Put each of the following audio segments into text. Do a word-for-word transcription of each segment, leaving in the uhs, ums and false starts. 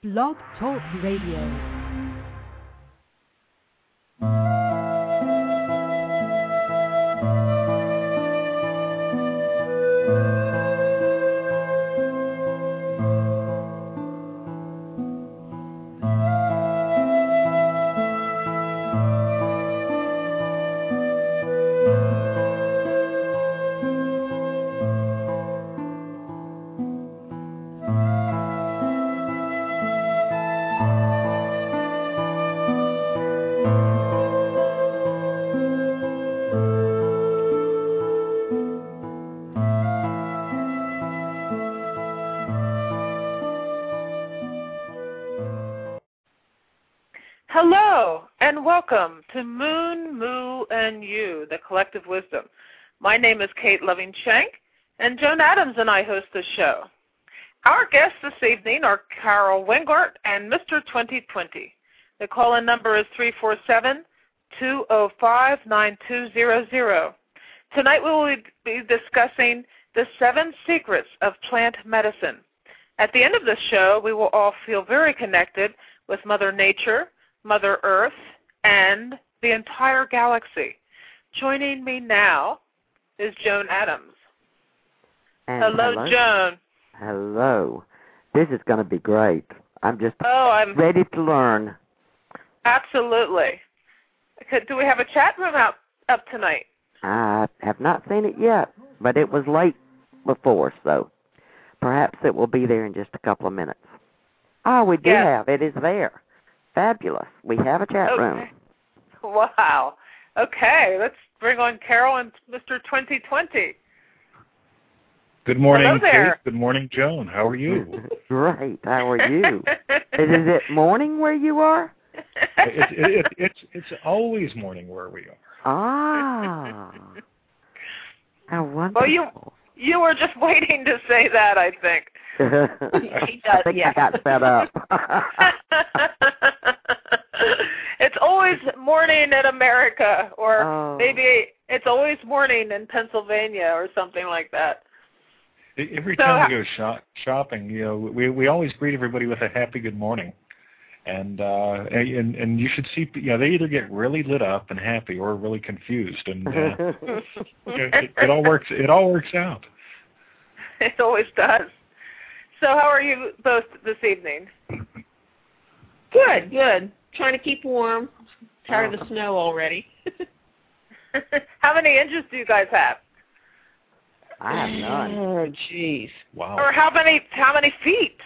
Blog Talk Radio. Hello, and welcome to Moon, Moo, and You, the Collective Wisdom. My name is Kate Loving-Shank, and Joan Adams and I host the show. Our guests this evening are Carol Wingart and Mister twenty twenty. The call-in number is three four seven, two zero five, nine two zero zero. Tonight we will be discussing the seven secrets of plant medicine. At the end of the show, we will all feel very connected with Mother Nature, Mother Earth, and the entire galaxy. Joining me now is Joan Adams. And hello, hello, Joan. Hello. This is going to be great. I'm just oh, I'm ready to learn. Absolutely. Do we have a chat room out, up tonight? I have not seen it yet, but it was late before, so perhaps it will be there in just a couple of minutes. Oh, we do yes. have. It is there. Fabulous. We have a chat okay. room. Wow. Okay, let's bring on Carol and Mister twenty twenty. Good morning, Hello there. Kate. Good morning, Joan. How are you? Great. How are you? is, is it morning where you are? it's, it, it's, it's always morning where we are. Ah. How wonderful. Well, you, you were just waiting to say that, I think. he does, I think yeah. I got fed up. It's always morning in America, or oh. maybe it's always morning in Pennsylvania or something like that. Every so, time we go shop, shopping, you know, we we always greet everybody with a happy good morning, and uh, and and you should see, you know, they either get really lit up and happy or really confused, and uh, it, it all works. It all works out. It always does. So how are you both this evening? Good, good. Trying to keep warm. Tired of the snow already. How many inches do you guys have? I have none. Oh, jeez. Wow. Or how many how many feet?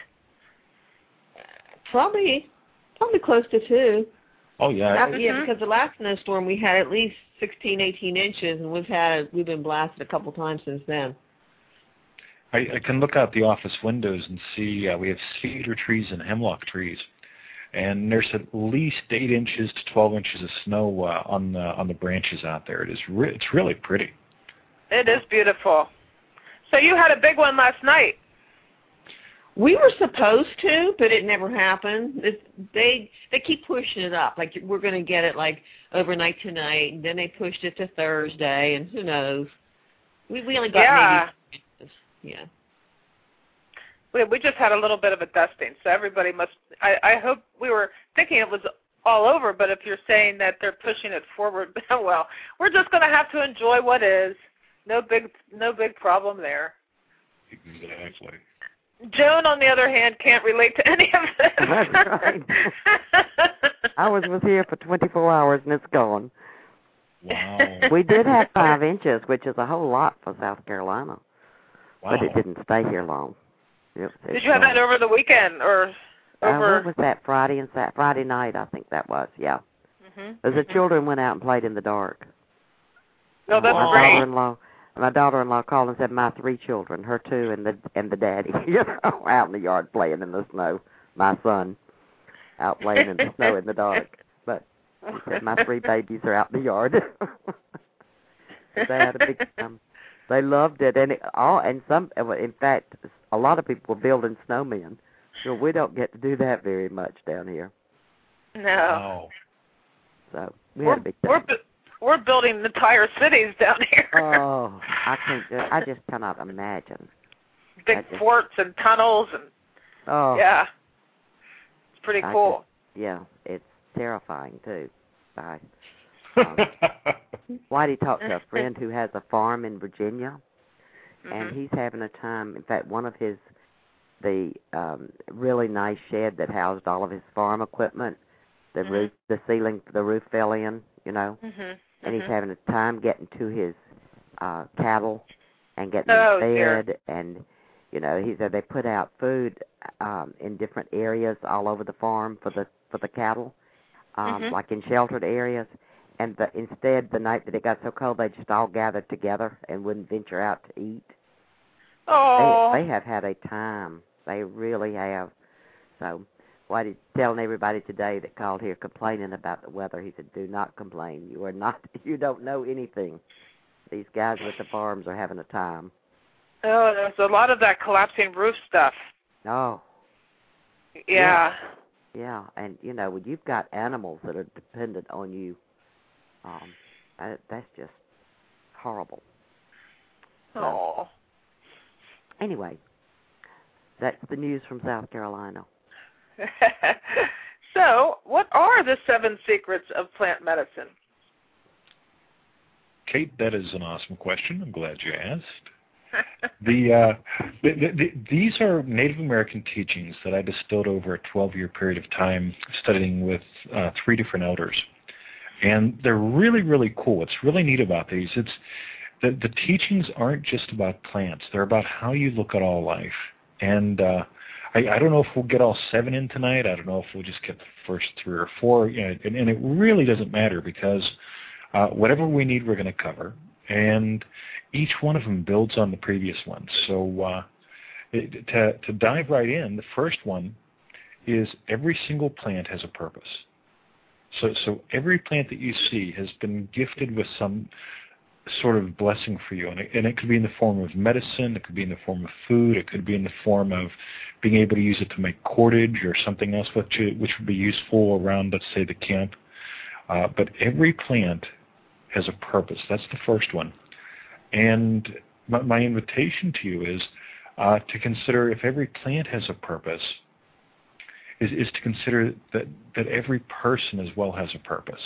Probably, probably close to two. Oh yeah. Uh, yeah, because the last snowstorm we had at least sixteen, eighteen inches, and we've had we've been blasted a couple times since then. I, I can look out the office windows and see uh, we have cedar trees and hemlock trees, and there's at least eight inches to twelve inches of snow uh, on the on the branches out there. It is re- it's really pretty. It is beautiful. So you had a big one last night. We were supposed to, but it never happened. It, they they keep pushing it up. Like we're going to get it like overnight tonight, and then they pushed it to Thursday, and who knows? We we only got yeah. maybe. Yeah. We we just had a little bit of a dusting, so everybody must. I, I hope we were thinking it was all over, but if you're saying that they're pushing it forward, well, we're just going to have to enjoy what is. No big no big problem there. Exactly. Joan, on the other hand, can't relate to any of this. That's right. I was with here for twenty-four hours and it's gone. Wow. We did have five inches, which is a whole lot for South Carolina. Wow. But it didn't stay here long. It, did you have that over the weekend or over? Uh, what was that, Friday and Saturday? Friday night, I think that was, yeah. Mm-hmm. As the mm-hmm. children went out and played in the dark. Oh, that's my great. Daughter-in-law, my daughter-in-law called and said my three children, her two and the and the daddy, you know, out in the yard playing in the snow. My son out playing in the snow in the dark. But she said my three babies are out in the yard. They had a big time. They loved it, and it, all and some. In fact, a lot of people were building snowmen. So we don't get to do that very much down here. No. Wow. So we we're, had a big time. We're, bu- we're building entire cities down here. Oh, I can't. Just, I just cannot imagine. Big just, forts and tunnels and. Oh. Yeah. pretty I cool. Just, yeah, it's terrifying too. I, um, Whitey talked to a friend who has a farm in Virginia, mm-hmm. and he's having a time. In fact, one of his the um, really nice shed that housed all of his farm equipment, the mm-hmm. roof, the ceiling, the roof fell in. You know, mm-hmm. and mm-hmm. he's having a time getting to his uh, cattle and getting oh, them fed, dear. and you know, he said they put out food um, in different areas all over the farm for the for the cattle, um, mm-hmm. like in sheltered areas. And the, instead, the night that it got so cold, they just all gathered together and wouldn't venture out to eat. Oh. They, they have had a time. They really have. So, what he's telling everybody today that called here complaining about the weather, he said, "Do not complain. You are not. You don't know anything. These guys with the farms are having a time." Oh, there's a lot of that collapsing roof stuff. Oh. Yeah. Yeah, yeah. And, you know, when you've got animals that are dependent on you, um, that, that's just horrible. Oh. So, anyway, that's the news from South Carolina. So, what are the seven secrets of plant medicine? Kate, that is an awesome question. I'm glad you asked. the, uh, the, the, the these are Native American teachings that I distilled over a twelve-year period of time studying with uh, three different elders, and they're really, really cool. What's really neat about these, it's the, the teachings aren't just about plants; they're about how you look at all life. And uh, I, I don't know if we'll get all seven in tonight. I don't know if we'll just get the first three or four. You know, and, and it really doesn't matter because uh, whatever we need, we're going to cover. And each one of them builds on the previous one. So uh, it, to, to dive right in, the first one is every single plant has a purpose. So, so every plant that you see has been gifted with some sort of blessing for you. And it, and it could be in the form of medicine, it could be in the form of food, it could be in the form of being able to use it to make cordage or something else which, which would be useful around, let's say, the camp. Uh, but every plant has a purpose. That's the first one. And my, my invitation to you is uh, to consider if every plant has a purpose, is, is to consider that, that every person as well has a purpose.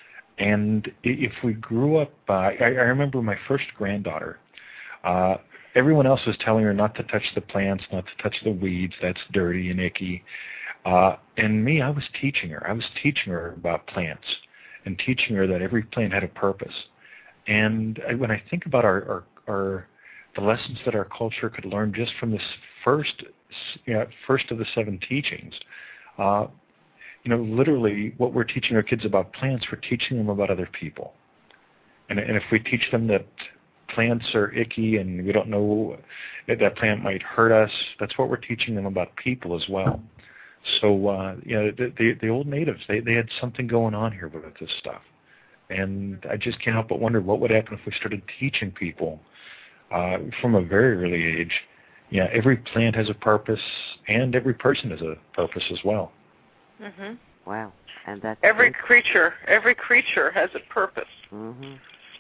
And if we grew up, uh, I, I remember my first granddaughter, uh, everyone else was telling her not to touch the plants, not to touch the weeds, that's dirty and icky. Uh, and me, I was teaching her. I was teaching her about plants and teaching her that every plant had a purpose. And I, when I think about our, our, our the lessons that our culture could learn just from this first, you know, first of the seven teachings, uh, you know, literally what we're teaching our kids about plants, we're teaching them about other people. And, and if we teach them that plants are icky and we don't know that that plant might hurt us, that's what we're teaching them about people as well. So, uh, you know, the, the, the old natives, they, they had something going on here with this stuff. And I just can't help but wonder what would happen if we started teaching people uh, from a very early age. Yeah, every plant has a purpose, and every person has a purpose as well. Mhm. Wow, and that's every true. creature. Every creature has a purpose. Mhm.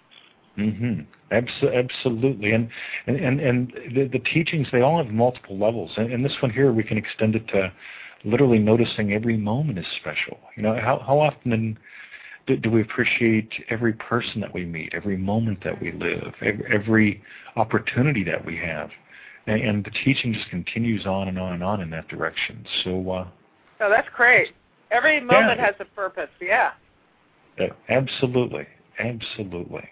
Mhm. Abs- absolutely, and and and, and the, the teachings, they all have multiple levels, and, and this one here we can extend it to literally noticing every moment is special. You know, how how often in Do, do we appreciate every person that we meet, every moment that we live, every, every opportunity that we have? And, and the teaching just continues on and on and on in that direction. So, uh, oh, that's great. Every moment yeah, has a purpose, yeah. Uh, absolutely, absolutely.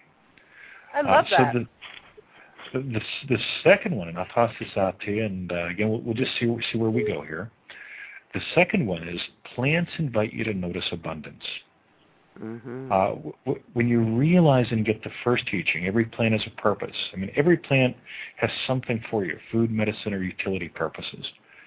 I love uh, that. So the, the, the second one, and I'll toss this out to you, and uh, again, we'll, we'll just see, see where we go here. The second one is plants invite you to notice abundance. Mm-hmm. Uh, w- w- when you realize and get the first teaching, every plant has a purpose. I mean, every plant has something for you, food, medicine, or utility purposes.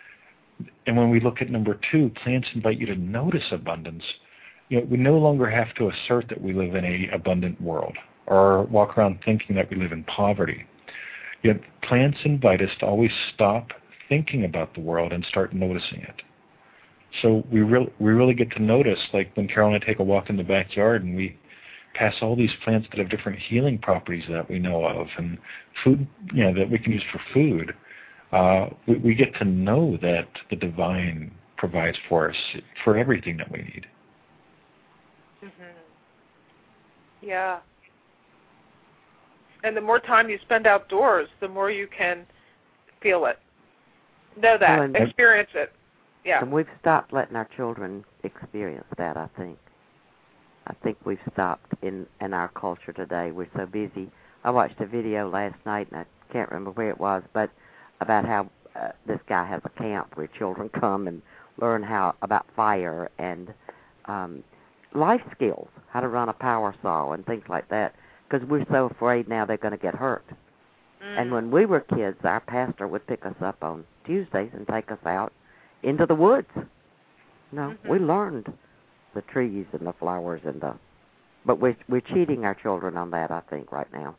And when we look at number two, plants invite you to notice abundance. You know, we no longer have to assert that we live in an abundant world or walk around thinking that we live in poverty. Yet plants invite us to always stop thinking about the world and start noticing it. So we really we really get to notice, like when Carol and I take a walk in the backyard and we pass all these plants that have different healing properties that we know of, and food, you know, that we can use for food. Uh, we, we get to know that the divine provides for us for everything that we need. Mhm. Yeah. And the more time you spend outdoors, the more you can feel it. Know that. Well, and, experience it. Yeah. And we've stopped letting our children experience that, I think. I think we've stopped in, in our culture today. We're so busy. I watched a video last night, and I can't remember where it was, but about how uh, this guy has a camp where children come and learn how about fire and um, life skills, how to run a power saw and things like that, because we're so afraid now they're going to get hurt. Mm. And when we were kids, our pastor would pick us up on Tuesdays and take us out into the woods. You know, mm-hmm. we learned the trees and the flowers and the, but we're we're cheating our children on that, I think, right now.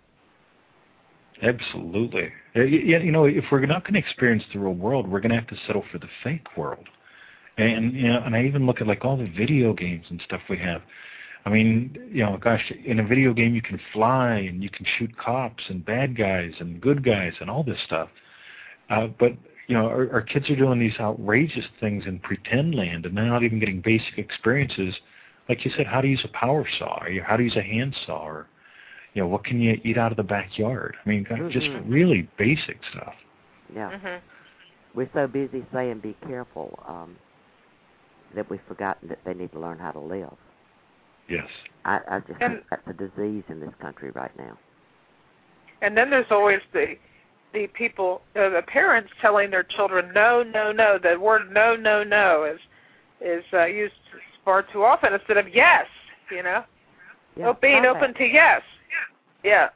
Absolutely. You know, if we're not going to experience the real world, we're going to have to settle for the fake world. And you know, and I even look at like all the video games and stuff we have. I mean, you know, gosh, in a video game you can fly and you can shoot cops and bad guys and good guys and all this stuff. Uh, but you know, our, our kids are doing these outrageous things in pretend land, and they're not even getting basic experiences, like you said, how to use a power saw, or how to use a handsaw, or you know, what can you eat out of the backyard? I mean, mm-hmm. just really basic stuff. Yeah, mm-hmm. we're so busy saying be careful um, that we've forgotten that they need to learn how to live. Yes, I, I just and, think that's a disease in this country right now. And then there's always the the people, uh, the parents telling their children, no, no, no. The word no, no, no is is uh, used far too often instead of yes, you know. Yeah, oh, being open that. to yes. Yeah. Yeah.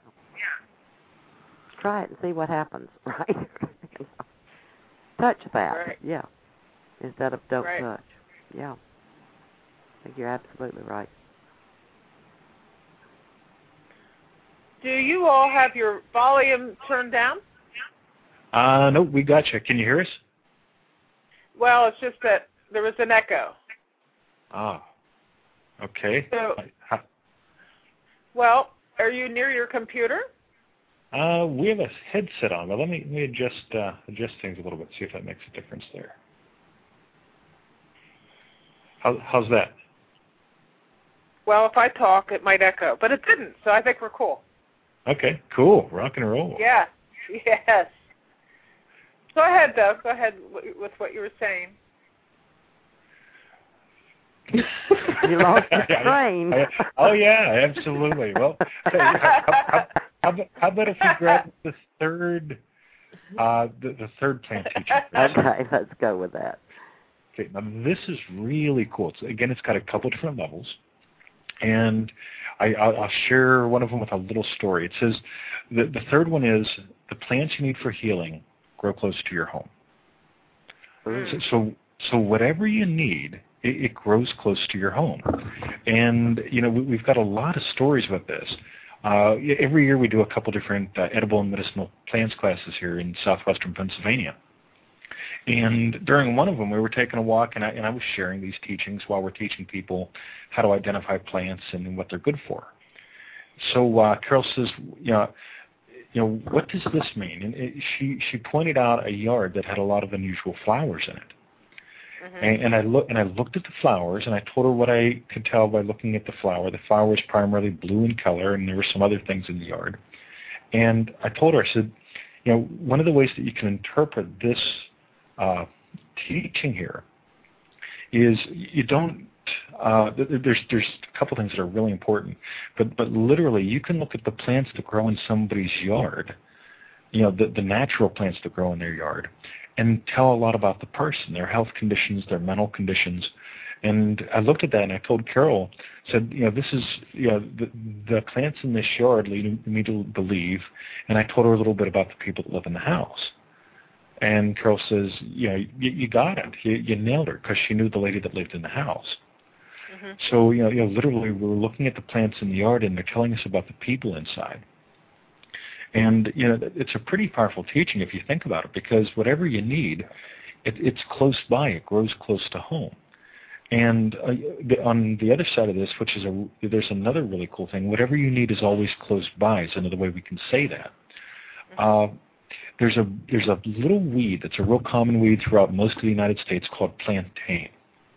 Try it and see what happens, right? Touch that, right. yeah, instead of don't right. touch. Yeah, I think you're absolutely right. Do you all have your volume turned down? Uh, no, we got you. Can you hear us? Well, it's just that there was an echo. Ah, okay. So, How? Well, are you near your computer? Uh, we have a headset on, but let me let me adjust uh, adjust things a little bit, see if that makes a difference there. How, how's that? Well, if I talk, it might echo, but it didn't, so I think we're cool. Okay, cool. Rock and roll. Yeah, yes. Go ahead, though. Go ahead with what you were saying. You lost your train. I, I, oh, yeah, absolutely. Well, how, how, how, how about if you grab the third, uh, the, the third plant teaching? Okay, let's go with that. Okay, now this is really cool. It's, again, it's got a couple different levels, and I, I'll, I'll share one of them with a little story. It says the, the third one is the plants you need for healing grow close to your home. Mm. So, so, so whatever you need, it, it grows close to your home. And, you know, we, we've got a lot of stories about this. Uh, every year we do a couple different uh, edible and medicinal plants classes here in southwestern Pennsylvania. And during one of them, we were taking a walk, and I, and I was sharing these teachings while we're teaching people how to identify plants and what they're good for. So uh, Carol says, you know, you know, what does this mean? And it, she she pointed out a yard that had a lot of unusual flowers in it. Mm-hmm. And, and I look and I looked at the flowers, and I told her what I could tell by looking at the flower. The flower was primarily blue in color, and there were some other things in the yard. And I told her, I said, you know, one of the ways that you can interpret this uh, teaching here is you don't. Uh, there's there's a couple things that are really important, but but literally you can look at the plants that grow in somebody's yard, you know, the the natural plants that grow in their yard, and tell a lot about the person, their health conditions, their mental conditions. And I looked at that and I told Carol, said, you know, this is, you know, the, the plants in this yard lead me to believe, and I told her a little bit about the people that live in the house. And Carol says, you know, you, you got it, you, you nailed her, because she knew the lady that lived in the house. Mm-hmm. So, you know, you know, literally we were looking at the plants in the yard, and they're telling us about the people inside. And, you know, it's a pretty powerful teaching if you think about it, because whatever you need, it, it's close by. It grows close to home. And uh, the, on the other side of this, which is a, there's another really cool thing, whatever you need is always close by is another way we can say that. Uh, there's a there's a little weed that's a real common weed throughout most of the United States called plantain.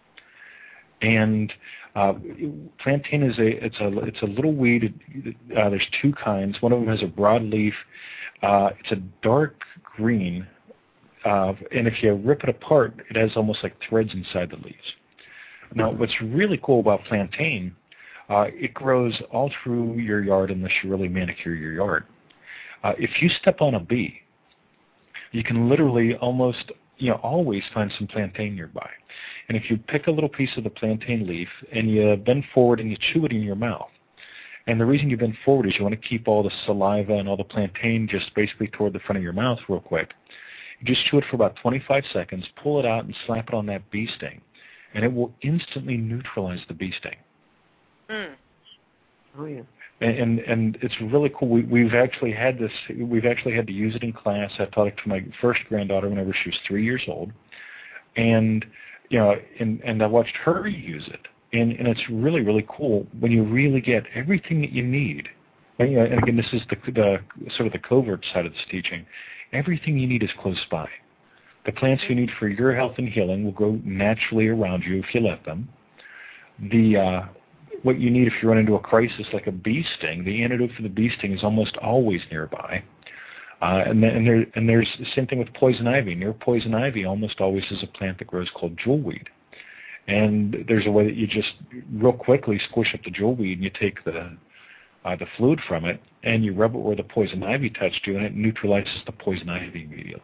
And uh, plantain is a it's a it's a little weed. Uh, there's two kinds. One of them has a broad leaf. Uh, it's a dark green, uh, and if you rip it apart, it has almost like threads inside the leaves. Now, what's really cool about plantain, uh, it grows all through your yard unless you really manicure your yard. Uh, if you step on a bee, you can literally almost, you know, always find some plantain nearby. And if you pick a little piece of the plantain leaf and you bend forward and you chew it in your mouth, and the reason you bend forward is you want to keep all the saliva and all the plantain just basically toward the front of your mouth real quick. You just chew it for about twenty-five seconds, pull it out, and slap it on that bee sting, and it will instantly neutralize the bee sting. Mm. Oh yeah. And, and and it's really cool. We, we've actually had this. We've actually had to use it in class. I taught it to my first granddaughter whenever she was three years old, and you know, and and I watched her use it, and and it's really really cool when you really get everything that you need. And, you know, and again, this is the the sort of the covert side of this teaching. Everything you need is close by. The plants you need for your health and healing will grow naturally around you if you let them. The uh, what you need if you run into a crisis like a bee sting, the antidote for the bee sting is almost always nearby. Uh, and, then, and, there, and there's the same thing with poison ivy. Near poison ivy almost always is a plant that grows called jewelweed. And there's a way that you just real quickly squish up the jewelweed and you take the uh, the fluid from it and you rub it where the poison ivy touched you and it neutralizes the poison ivy immediately.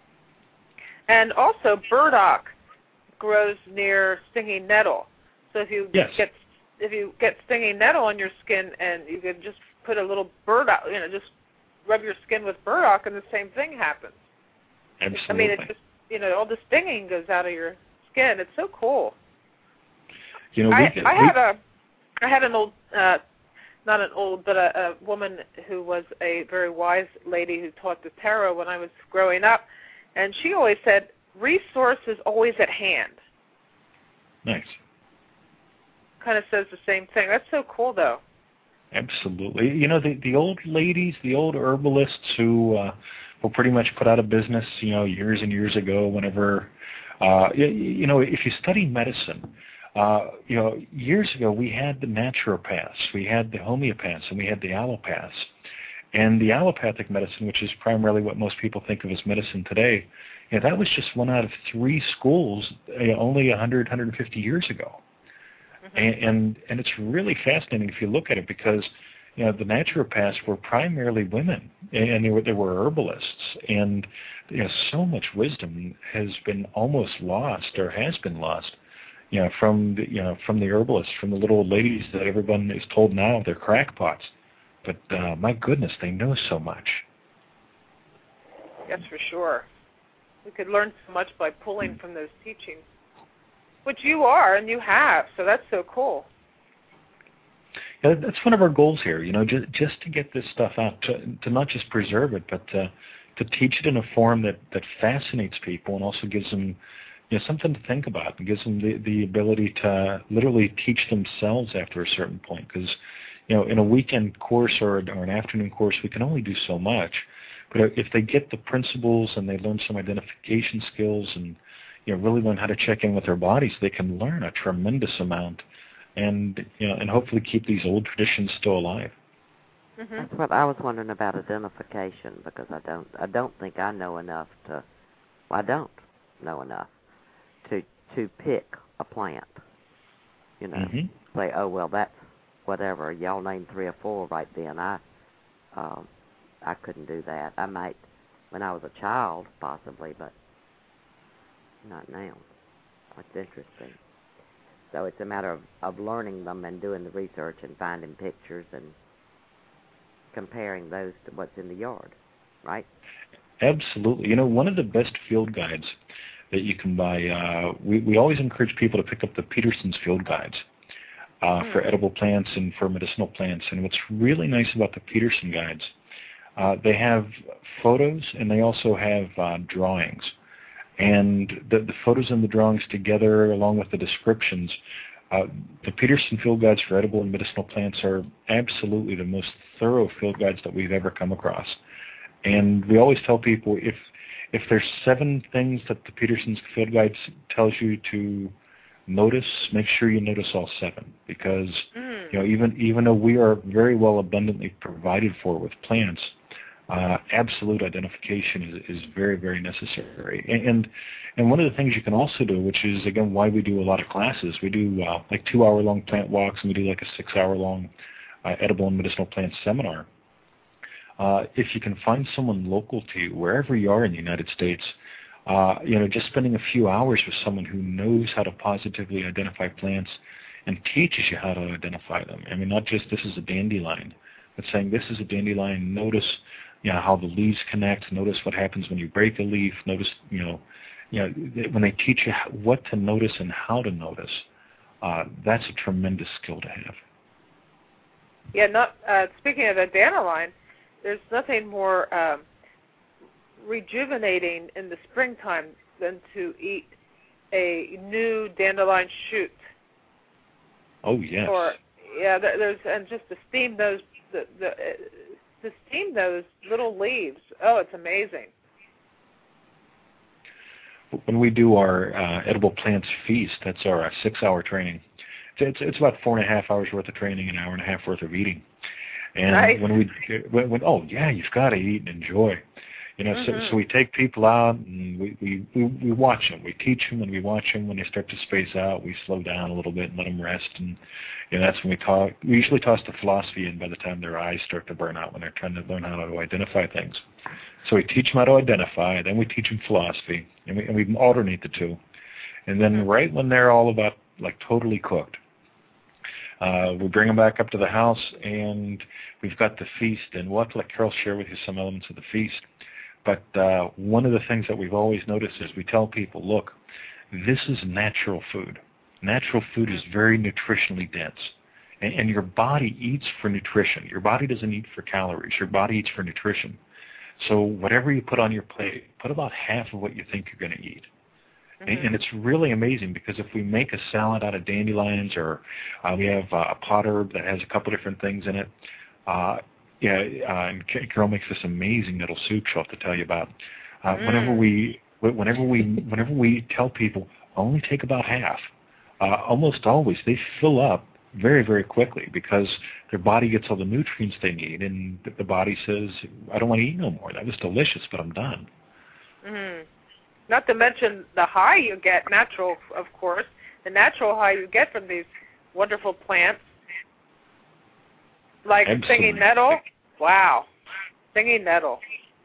And also burdock grows near stinging nettle. So if you yes. get if you get stinging nettle on your skin and you can just put a little burdock, you know, just rub your skin with burdock and the same thing happens. Absolutely. I mean, it's just, you know, all the stinging goes out of your skin. It's so cool. You know, we, I, we, I had a, I had an old, uh, not an old, but a, a woman who was a very wise lady who taught the tarot when I was growing up, and she always said, resource is always at hand. Nice. Kind of says the same thing. That's so cool, though. Absolutely. You know, the the old ladies, the old herbalists who uh, were pretty much put out of business, you know, years and years ago. Whenever, uh, you, you know, if you study medicine, uh, you know, years ago we had the naturopaths, we had the homeopaths, and we had the allopaths. And the allopathic medicine, which is primarily what most people think of as medicine today, you know, that was just one out of three schools, you know, only one hundred, one hundred fifty years ago. And, and and it's really fascinating if you look at it because, you know, the naturopaths were primarily women, and they were they were herbalists, and you know, so much wisdom has been almost lost or has been lost, you know, from the you know from the herbalists, from the little old ladies that everyone is told now they're crackpots, but uh, my goodness, they know so much. That's for sure. We could learn so much by pulling from those teachings. Which you are, and you have, so that's so cool. Yeah, that's one of our goals here, you know, just, just to get this stuff out, to, to not just preserve it, but to, to teach it in a form that, that fascinates people and also gives them, you know, something to think about and gives them the, the ability to literally teach themselves after a certain point. Because, you know, in a weekend course or, or an afternoon course, we can only do so much. But if they get the principles and they learn some identification skills and you know, really learn how to check in with their bodies, they can learn a tremendous amount, and you know, and hopefully keep these old traditions still alive. Mm-hmm. That's what I was wondering about identification because I don't, I don't think I know enough to, well, I don't know enough to to pick a plant. You know, mm-hmm. say, oh well, that's whatever. Y'all name three or four right then. I, um, I couldn't do that. I might when I was a child, possibly, but. Not now. That's interesting. So it's a matter of, of learning them and doing the research and finding pictures and comparing those to what's in the yard, right? Absolutely. You know, one of the best field guides that you can buy, uh, we, we always encourage people to pick up the Peterson's field guides uh, mm. for edible plants and for medicinal plants. And what's really nice about the Peterson guides, uh, they have photos and they also have uh, drawings. And the, the photos and the drawings together, along with the descriptions, uh, the Peterson Field Guides for Edible and Medicinal Plants are absolutely the most thorough field guides that we've ever come across. And we always tell people if if there's seven things that the Peterson's Field Guide tells you to notice, make sure you notice all seven, because mm. you know even even though we are very well abundantly provided for with plants, uh, absolute identification is, is very very necessary. And, and and one of the things you can also do, which is again why we do a lot of classes, we do uh, like two hour long plant walks, and we do like a six hour long uh, edible and medicinal plants seminar. Uh, if you can find someone local to you, wherever you are in the United States, uh, you know, just spending a few hours with someone who knows how to positively identify plants and teaches you how to identify them. I mean, not just this is a dandelion, but saying this is a dandelion. Notice, you know, how the leaves connect. Notice what happens when you break a leaf. Notice, you know, you know, when they teach you what to notice and how to notice. Uh, that's a tremendous skill to have. Yeah. Not uh, speaking of the dandelion. There's nothing more um, rejuvenating in the springtime than to eat a new dandelion shoot. Oh yes. Or yeah, there's and just to steam those the, the uh, to steam those little leaves. Oh, it's amazing. When we do our uh, edible plants feast, that's our uh, six-hour training. It's it's about four and a half hours worth of training, an hour and a half worth of eating. And nice. when we, when, when, oh yeah, you've got to eat and enjoy, you know. Mm-hmm. So, so we take people out and we, we, we, we watch them. We teach them and we watch them. When they start to space out, we slow down a little bit and let them rest. And you know, that's when we talk. We usually toss the philosophy in by the time their eyes start to burn out when they're trying to learn how to identify things. So we teach them how to identify, then we teach them philosophy, and we, and we alternate the two. And then right when they're all about like totally cooked, Uh, we bring them back up to the house, and we've got the feast, and we'll have to let Carol share with you some elements of the feast. But uh, one of the things that we've always noticed is we tell people, look, this is natural food. Natural food is very nutritionally dense, and, and your body eats for nutrition. Your body doesn't eat for calories. Your body eats for nutrition. So whatever you put on your plate, put about half of what you think you're going to eat. Mm-hmm. And it's really amazing because if we make a salad out of dandelions, or uh, we have uh, a pot herb that has a couple different things in it, uh, yeah, uh, and Carol makes this amazing nettle soup she'll have to tell you about. Uh, mm. Whenever we, whenever we, whenever we tell people only take about half, uh, almost always they fill up very, very quickly because their body gets all the nutrients they need, and the body says, "I don't want to eat no more. That was delicious, but I'm done." Mm. Not to mention the high you get, natural, of course, the natural high you get from these wonderful plants, like Absolutely. Stinging nettle. Wow, stinging nettle.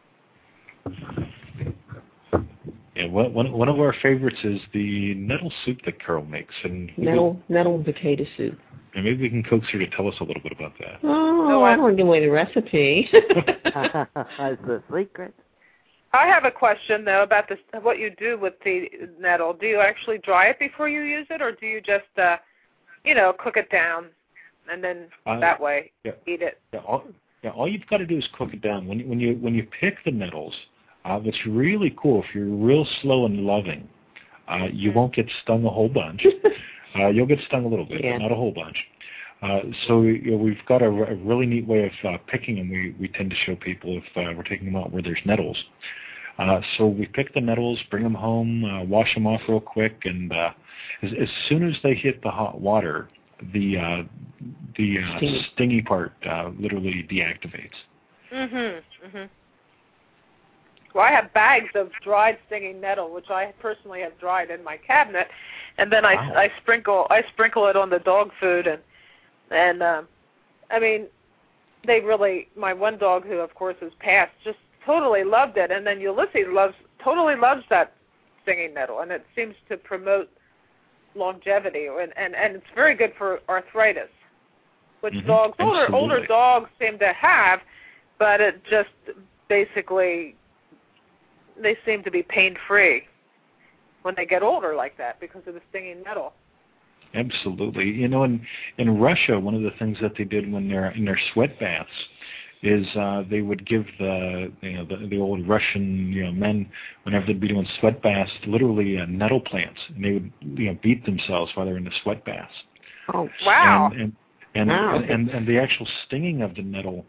Yeah, one one of our favorites is the nettle soup that Carol makes, and nettle nettle and potato soup. And maybe we can coax her to tell us a little bit about that. Oh, no, I don't want to give away the recipe. That's the secret. I have a question, though, about this, what you do with the nettle. Do you actually dry it before you use it, or do you just, uh, you know, cook it down and then uh, that way yeah, eat it? Yeah all, yeah, all you've got to do is cook it down. When you, when you, when you pick the nettles, uh, what's really cool, if you're real slow and loving, uh, you won't get stung a whole bunch. uh, you'll get stung a little bit, yeah. but not a whole bunch. Uh, so you know, we've got a, a really neat way of uh, picking them. We, we tend to show people if uh, we're taking them out where there's nettles. Uh, so we pick the nettles, bring them home, uh, wash them off real quick, and uh, as, as soon as they hit the hot water, the uh, the uh, stingy. stingy part uh, literally deactivates. Mm-hmm. Mm-hmm. Well, I have bags of dried stinging nettle, which I personally have dried in my cabinet, and then I, wow. I sprinkle I sprinkle it on the dog food, and and um, I mean, they really, my one dog who of course has passed, just totally loved it, and then Ulysses loves totally loves that stinging nettle, and it seems to promote longevity, and and, and it's very good for arthritis, which mm-hmm. dogs older Absolutely. older dogs seem to have, but it just basically they seem to be pain free when they get older like that because of the stinging nettle. Absolutely. You know, in in Russia, one of the things that they did when they're in their sweat baths is uh, they would give the you know the, the old Russian you know men, whenever they'd be doing sweat baths, literally uh, nettle plants, and they would you know beat themselves while they're in the sweat baths. Oh wow! And and and, wow. and, and, and the actual stinging of the nettle,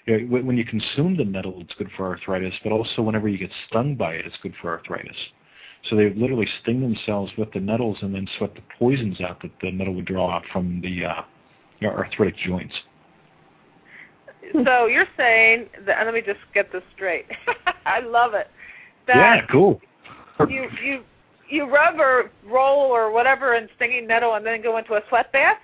you know, when you consume the nettle, it's good for arthritis, but also whenever you get stung by it, it's good for arthritis. So they literally sting themselves with the nettles and then sweat the poisons out that the nettle would draw out from the uh, you know, arthritic joints. So you're saying that, and let me just get this straight. I love it. That yeah, cool. You you you rub or roll or whatever in stinging nettle and then go into a sweat bath?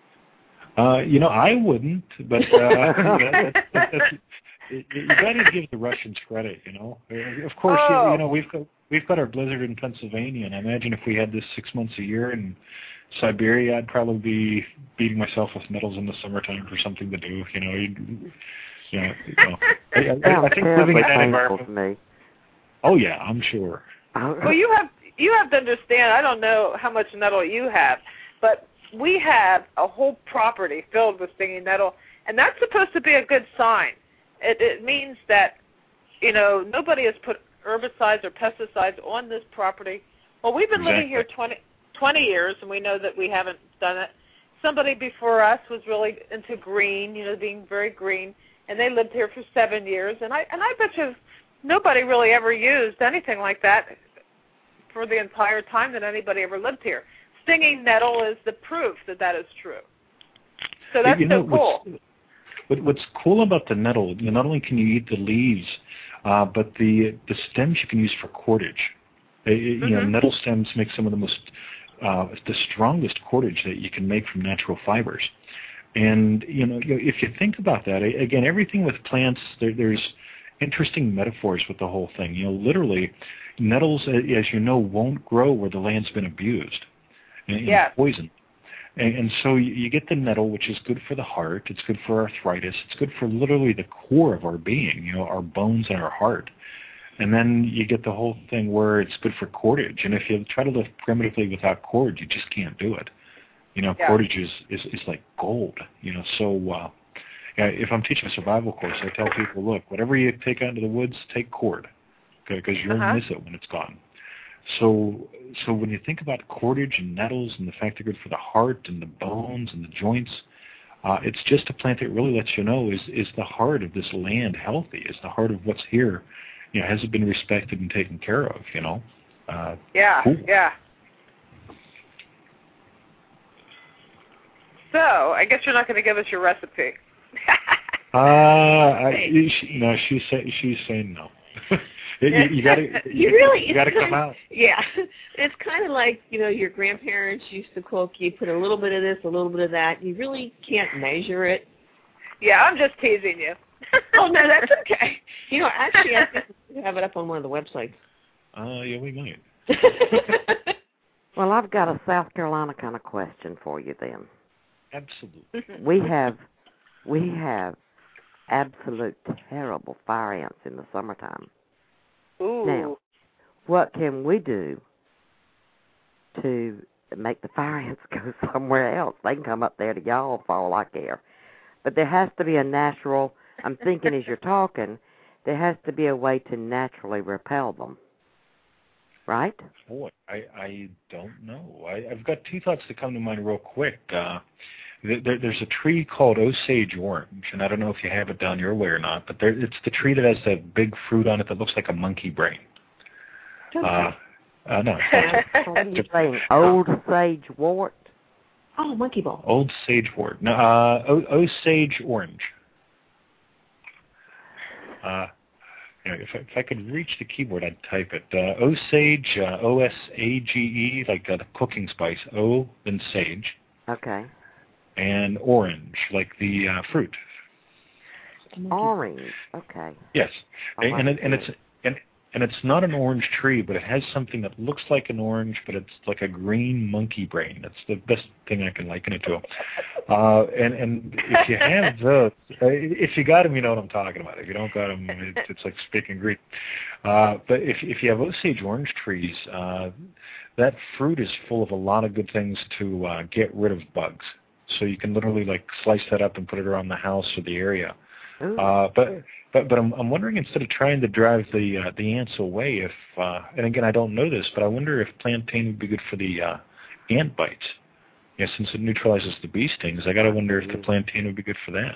Uh, you know, I wouldn't, but uh, you know, that's, that's, that's, you got to give the Russians credit. You know, of course, oh. you, you know we've got we've got our blizzard in Pennsylvania, and I imagine if we had this six months a year in Siberia, I'd probably be beating myself with nettles in the summertime for something to do. You know, you'd, you know, you know I, I, I think living in that environment. Me. Oh yeah, I'm sure. Well, you have you have to understand. I don't know how much nettle you have, but we have a whole property filled with stinging nettle, and that's supposed to be a good sign. It, it means that, you know, nobody has put herbicides or pesticides on this property. Well, we've been exactly. living here twenty, twenty years, and we know that we haven't done it. Somebody before us was really into green, you know, being very green, and they lived here for seven years. And I and I bet you nobody really ever used anything like that for the entire time that anybody ever lived here. Stinging nettle is the proof that that is true. So that's you know, so cool. What's, what, what's cool about the nettle, you know, not only can you eat the leaves, uh, but the the stems you can use for cordage. Uh, mm-hmm. You know, nettle stems make some of the most, uh, the strongest cordage that you can make from natural fibers. And, you know, if you think about that, again, everything with plants, there, there's interesting metaphors with the whole thing. You know, literally, nettles, as you know, won't grow where the land's been abused and, yeah. and poisoned. And, and so you, you get the nettle, which is good for the heart. It's good for arthritis. It's good for literally the core of our being, you know, our bones and our heart. And then you get the whole thing where it's good for cordage. And if you try to live primitively without cord, you just can't do it. You know, yeah. cordage is, is, is like gold, you know. So uh, if I'm teaching a survival course, I tell people, look, whatever you take out into the woods, take cord, because you'll uh-huh. miss it when it's gone. So so when you think about cordage and nettles and the fact they're good for the heart and the bones and the joints, uh, it's just a plant that really lets you know, is, is the heart of this land healthy? Is the heart of what's here, you know, has it been respected and taken care of, you know? Uh, yeah, cool. yeah. So, I guess you're not going to give us your recipe. uh, I, she, no, she's say, she's saying no. you, you got to you really you got to come out. Yeah, it's kind of like, you know, your grandparents used to cook. You put a little bit of this, a little bit of that. You really can't measure it. Yeah, I'm just teasing you. Oh no, that's okay. You know, actually, I think we have it up on one of the websites. Uh, yeah, we might. Well, I've got a South Carolina kind of question for you then. Absolutely. We have, we have absolute terrible fire ants in the summertime. Ooh. Now, what can we do to make the fire ants go somewhere else? They can come up there to y'all for all I care. But there has to be a natural, I'm thinking as you're talking, there has to be a way to naturally repel them. Right? Boy, I, I don't know. I, I've got two thoughts that come to mind real quick. Uh, there, there's a tree called Osage orange, and I don't know if you have it down your way or not, but there, it's the tree that has that big fruit on it that looks like a monkey brain. Uh, uh, no. What are you saying? Old sage wart? Oh, monkey ball. Old sage wart. No, uh, o- Osage orange. Uh, you know, if, I, if I could reach the keyboard, I'd type it. Uh, Osage, uh, O S A G E, like uh, the cooking spice. O, then sage. Okay. And orange, like the uh, fruit. Orange. Okay. Yes, I and, like and, it, and it. it's and and it's not an orange tree, but it has something that looks like an orange, but it's like a green monkey brain. That's the best thing I can liken it to. Uh, and and if you have those, uh, if you got them, you know what I'm talking about. If you don't got them, it, it's like speaking Greek. Uh, but if if you have Osage orange trees, uh, that fruit is full of a lot of good things to uh, get rid of bugs. So you can literally like slice that up and put it around the house or the area. Uh, but but but I'm I'm wondering, instead of trying to drive the uh, the ants away, if uh, and again I don't know this, but I wonder if plantain would be good for the uh, ant bites. Yeah, since it neutralizes the bee stings, I gotta wonder if the plantain would be good for that.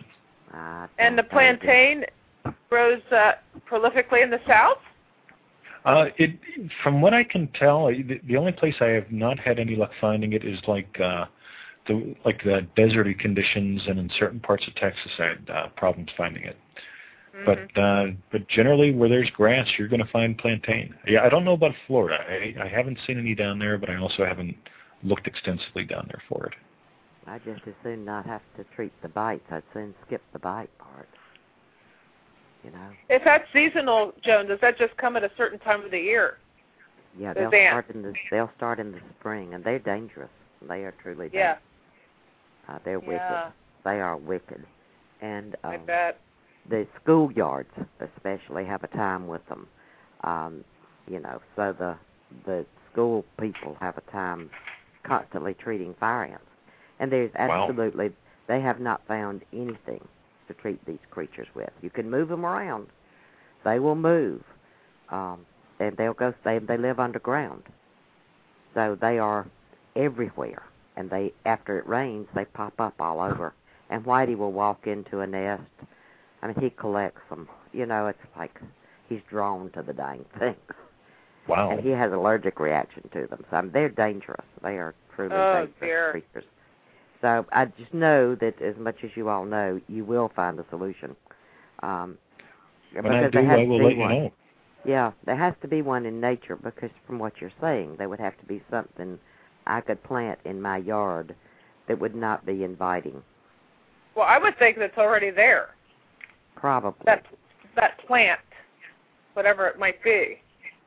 I And the don't know. plantain grows uh, prolifically in the south? Uh, it, from what I can tell, the, the only place I have not had any luck finding it is like uh, the like the deserty conditions, and in certain parts of Texas, I had uh, problems finding it. Mm-hmm. But uh, but generally, where there's grass, you're going to find plantain. Yeah, I don't know about Florida. I, I haven't seen any down there, but I also haven't looked extensively down there for it. I just as soon not have to treat the bites. I'd soon skip the bite part. You know. If that's seasonal, Joan, does that just come at a certain time of the year? Yeah, Those they'll ants. start in the they'll start in the spring, and they're dangerous. They are truly Yeah. dangerous. Uh, they're wicked. Yeah. They are wicked. And um, I bet. the schoolyards especially have a time with them. Um, you know, so the the school people have a time constantly treating fire ants. And there's absolutely, wow. They have not found anything to treat these creatures with. You can move them around. They will move. Um, and they'll go, they, they live underground. So they are everywhere. And they, after it rains, they pop up all over. And Whitey will walk into a nest. I mean, he collects them. You know, it's like he's drawn to the dang thing. Wow. And he has allergic reaction to them. So I mean, they're dangerous. They are truly oh, dangerous dear. creatures. So I just know that as much as you all know, you will find a solution. Um, when I do, I will let you know. Yeah, there has to be one in nature because from what you're saying, there would have to be something I could plant in my yard that would not be inviting. Well, I would think that's already there. Probably. That, that plant, whatever it might be.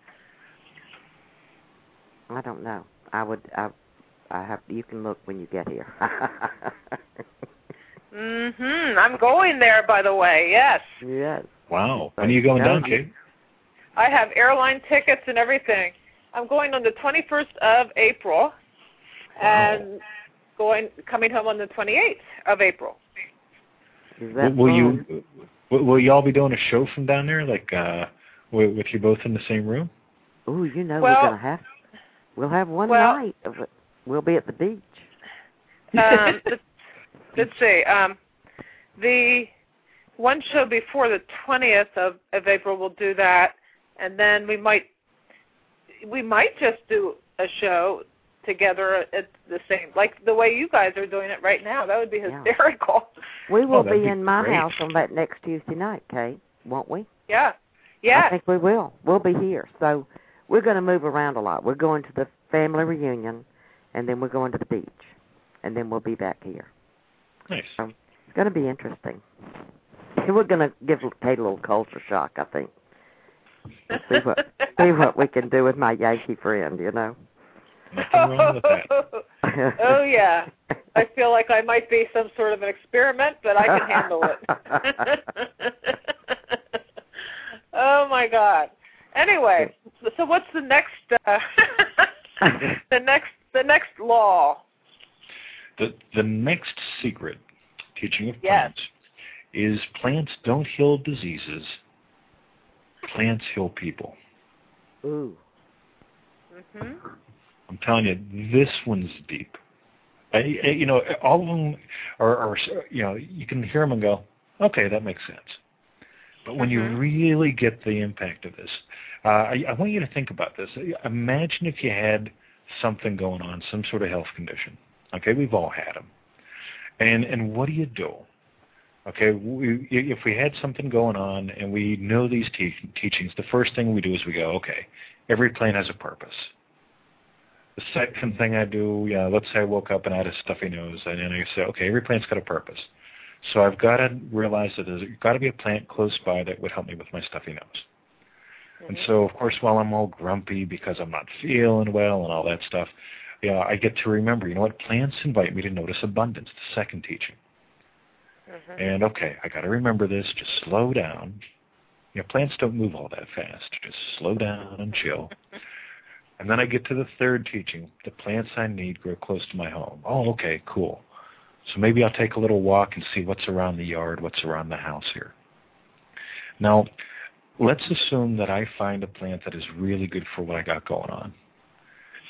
I don't know. I would... I, I have. You can look when you get here. mm-hmm. I'm going there, by the way. Yes. Yes. Wow. When are you going down, Kate? I have airline tickets and everything. I'm going on the twenty-first of April, wow. and going coming home on the twenty-eighth of April. Is that will, will you? Will, will you all be doing a show from down there, like uh, with, with you both in the same room? Oh, you know well, we're gonna have. We'll have one well, night of it. We'll be at the beach. Um, let's see. Um, the one show before the twentieth of, of April, we'll do that, and then we might we might just do a show together at the same, like the way you guys are doing it right now. That would be hysterical. Yeah. We will oh, be be in my great. house on that next Tuesday night, Kate, won't we? Yeah. Yeah. I think we will. We'll be here. So we're going to move around a lot. We're going to the family reunion. And then we're going to the beach. And then we'll be back here. Nice. So it's going to be interesting. We're going to give Kate a little culture shock, I think. See what, see what we can do with my Yankee friend, you know. Nothing wrong with that. Oh, yeah. I feel like I might be some sort of an experiment, but I can handle it. Oh, my God. Anyway, so what's the next... Uh, the next... The next law. The the next secret teaching of yes. plants is plants don't heal diseases. Plants heal people. Ooh. Mhm. I'm telling you, this one's deep. I, I, you know, all of them are, are, you know, you can hear them and go, okay, that makes sense. But when mm-hmm. you really get the impact of this, uh, I, I want you to think about this. Imagine if you had something going on, some sort of health condition. Okay, we've all had them. And and what do you do? Okay, we, if we had something going on and we know these te- teachings, the first thing we do is we go, okay, every plant has a purpose. The second thing I do, yeah, let's say I woke up and I had a stuffy nose, and then I say, okay, every plant's got a purpose. So I've got to realize that there's got to be a plant close by that would help me with my stuffy nose. And so, of course, while I'm all grumpy because I'm not feeling well and all that stuff, you know, I get to remember, you know what, plants invite me to notice abundance, the second teaching. Mm-hmm. And, okay, I got to remember this, just slow down. You know, plants don't move all that fast. Just slow down and chill. And then I get to the third teaching, the plants I need grow close to my home. Oh, okay, cool. So maybe I'll take a little walk and see what's around the yard, what's around the house here. Now, let's assume that I find a plant that is really good for what I got going on.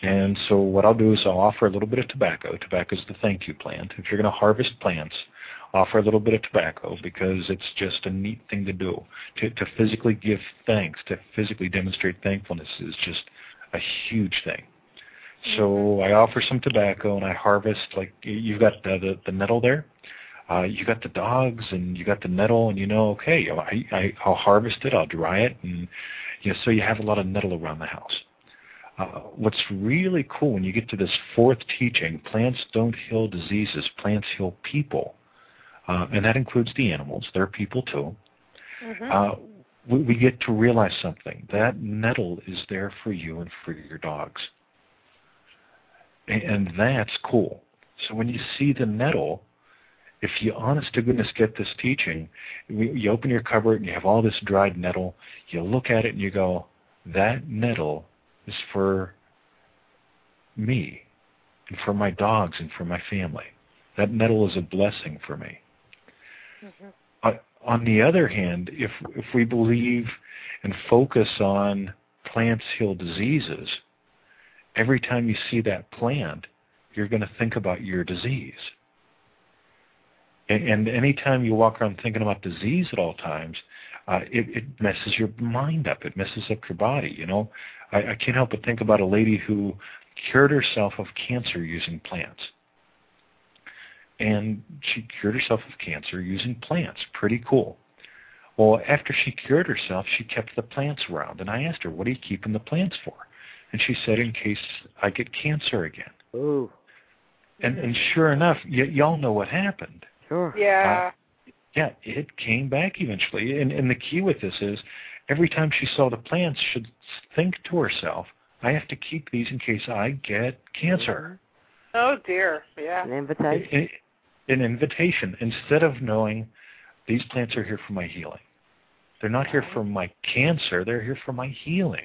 And so what I'll do is I'll offer a little bit of tobacco. Tobacco is the thank you plant. If you're going to harvest plants, offer a little bit of tobacco because it's just a neat thing to do. To, to physically give thanks, to physically demonstrate thankfulness is just a huge thing. So I offer some tobacco and I harvest, like you've got the, the, the nettle there. Uh, you got the dogs and you got the nettle, and you know, okay, I, I, I'll harvest it, I'll dry it, and you know, so you have a lot of nettle around the house. Uh, what's really cool when you get to this fourth teaching, plants don't heal diseases, plants heal people, uh, and that includes the animals. They're people too. Mm-hmm. Uh, we, we get to realize something. That nettle is there for you and for your dogs, and, and that's cool. So when you see the nettle, if you honest to goodness get this teaching, you open your cupboard and you have all this dried nettle, you look at it and you go, that nettle is for me and for my dogs and for my family. That nettle is a blessing for me. Mm-hmm. Uh, on the other hand, if if we believe and focus on plants heal diseases, every time you see that plant, you're going to think about your disease. And anytime you walk around thinking about disease at all times, uh, it, it messes your mind up. It messes up your body. You know, I, I can't help but think about a lady who cured herself of cancer using plants. And she cured herself of cancer using plants. Pretty cool. Well, after she cured herself, she kept the plants around. And I asked her, what are you keeping the plants for? And she said, in case I get cancer again. Ooh. And, and sure enough, y- y'all know what happened. Sure. Yeah. Uh, yeah, it came back eventually. And, and the key with this is every time she saw the plants, she should think to herself, I have to keep these in case I get cancer. Oh, dear. Yeah. An invitation. An, an invitation. Instead of knowing these plants are here for my healing. They're not here for my cancer. They're here for my healing.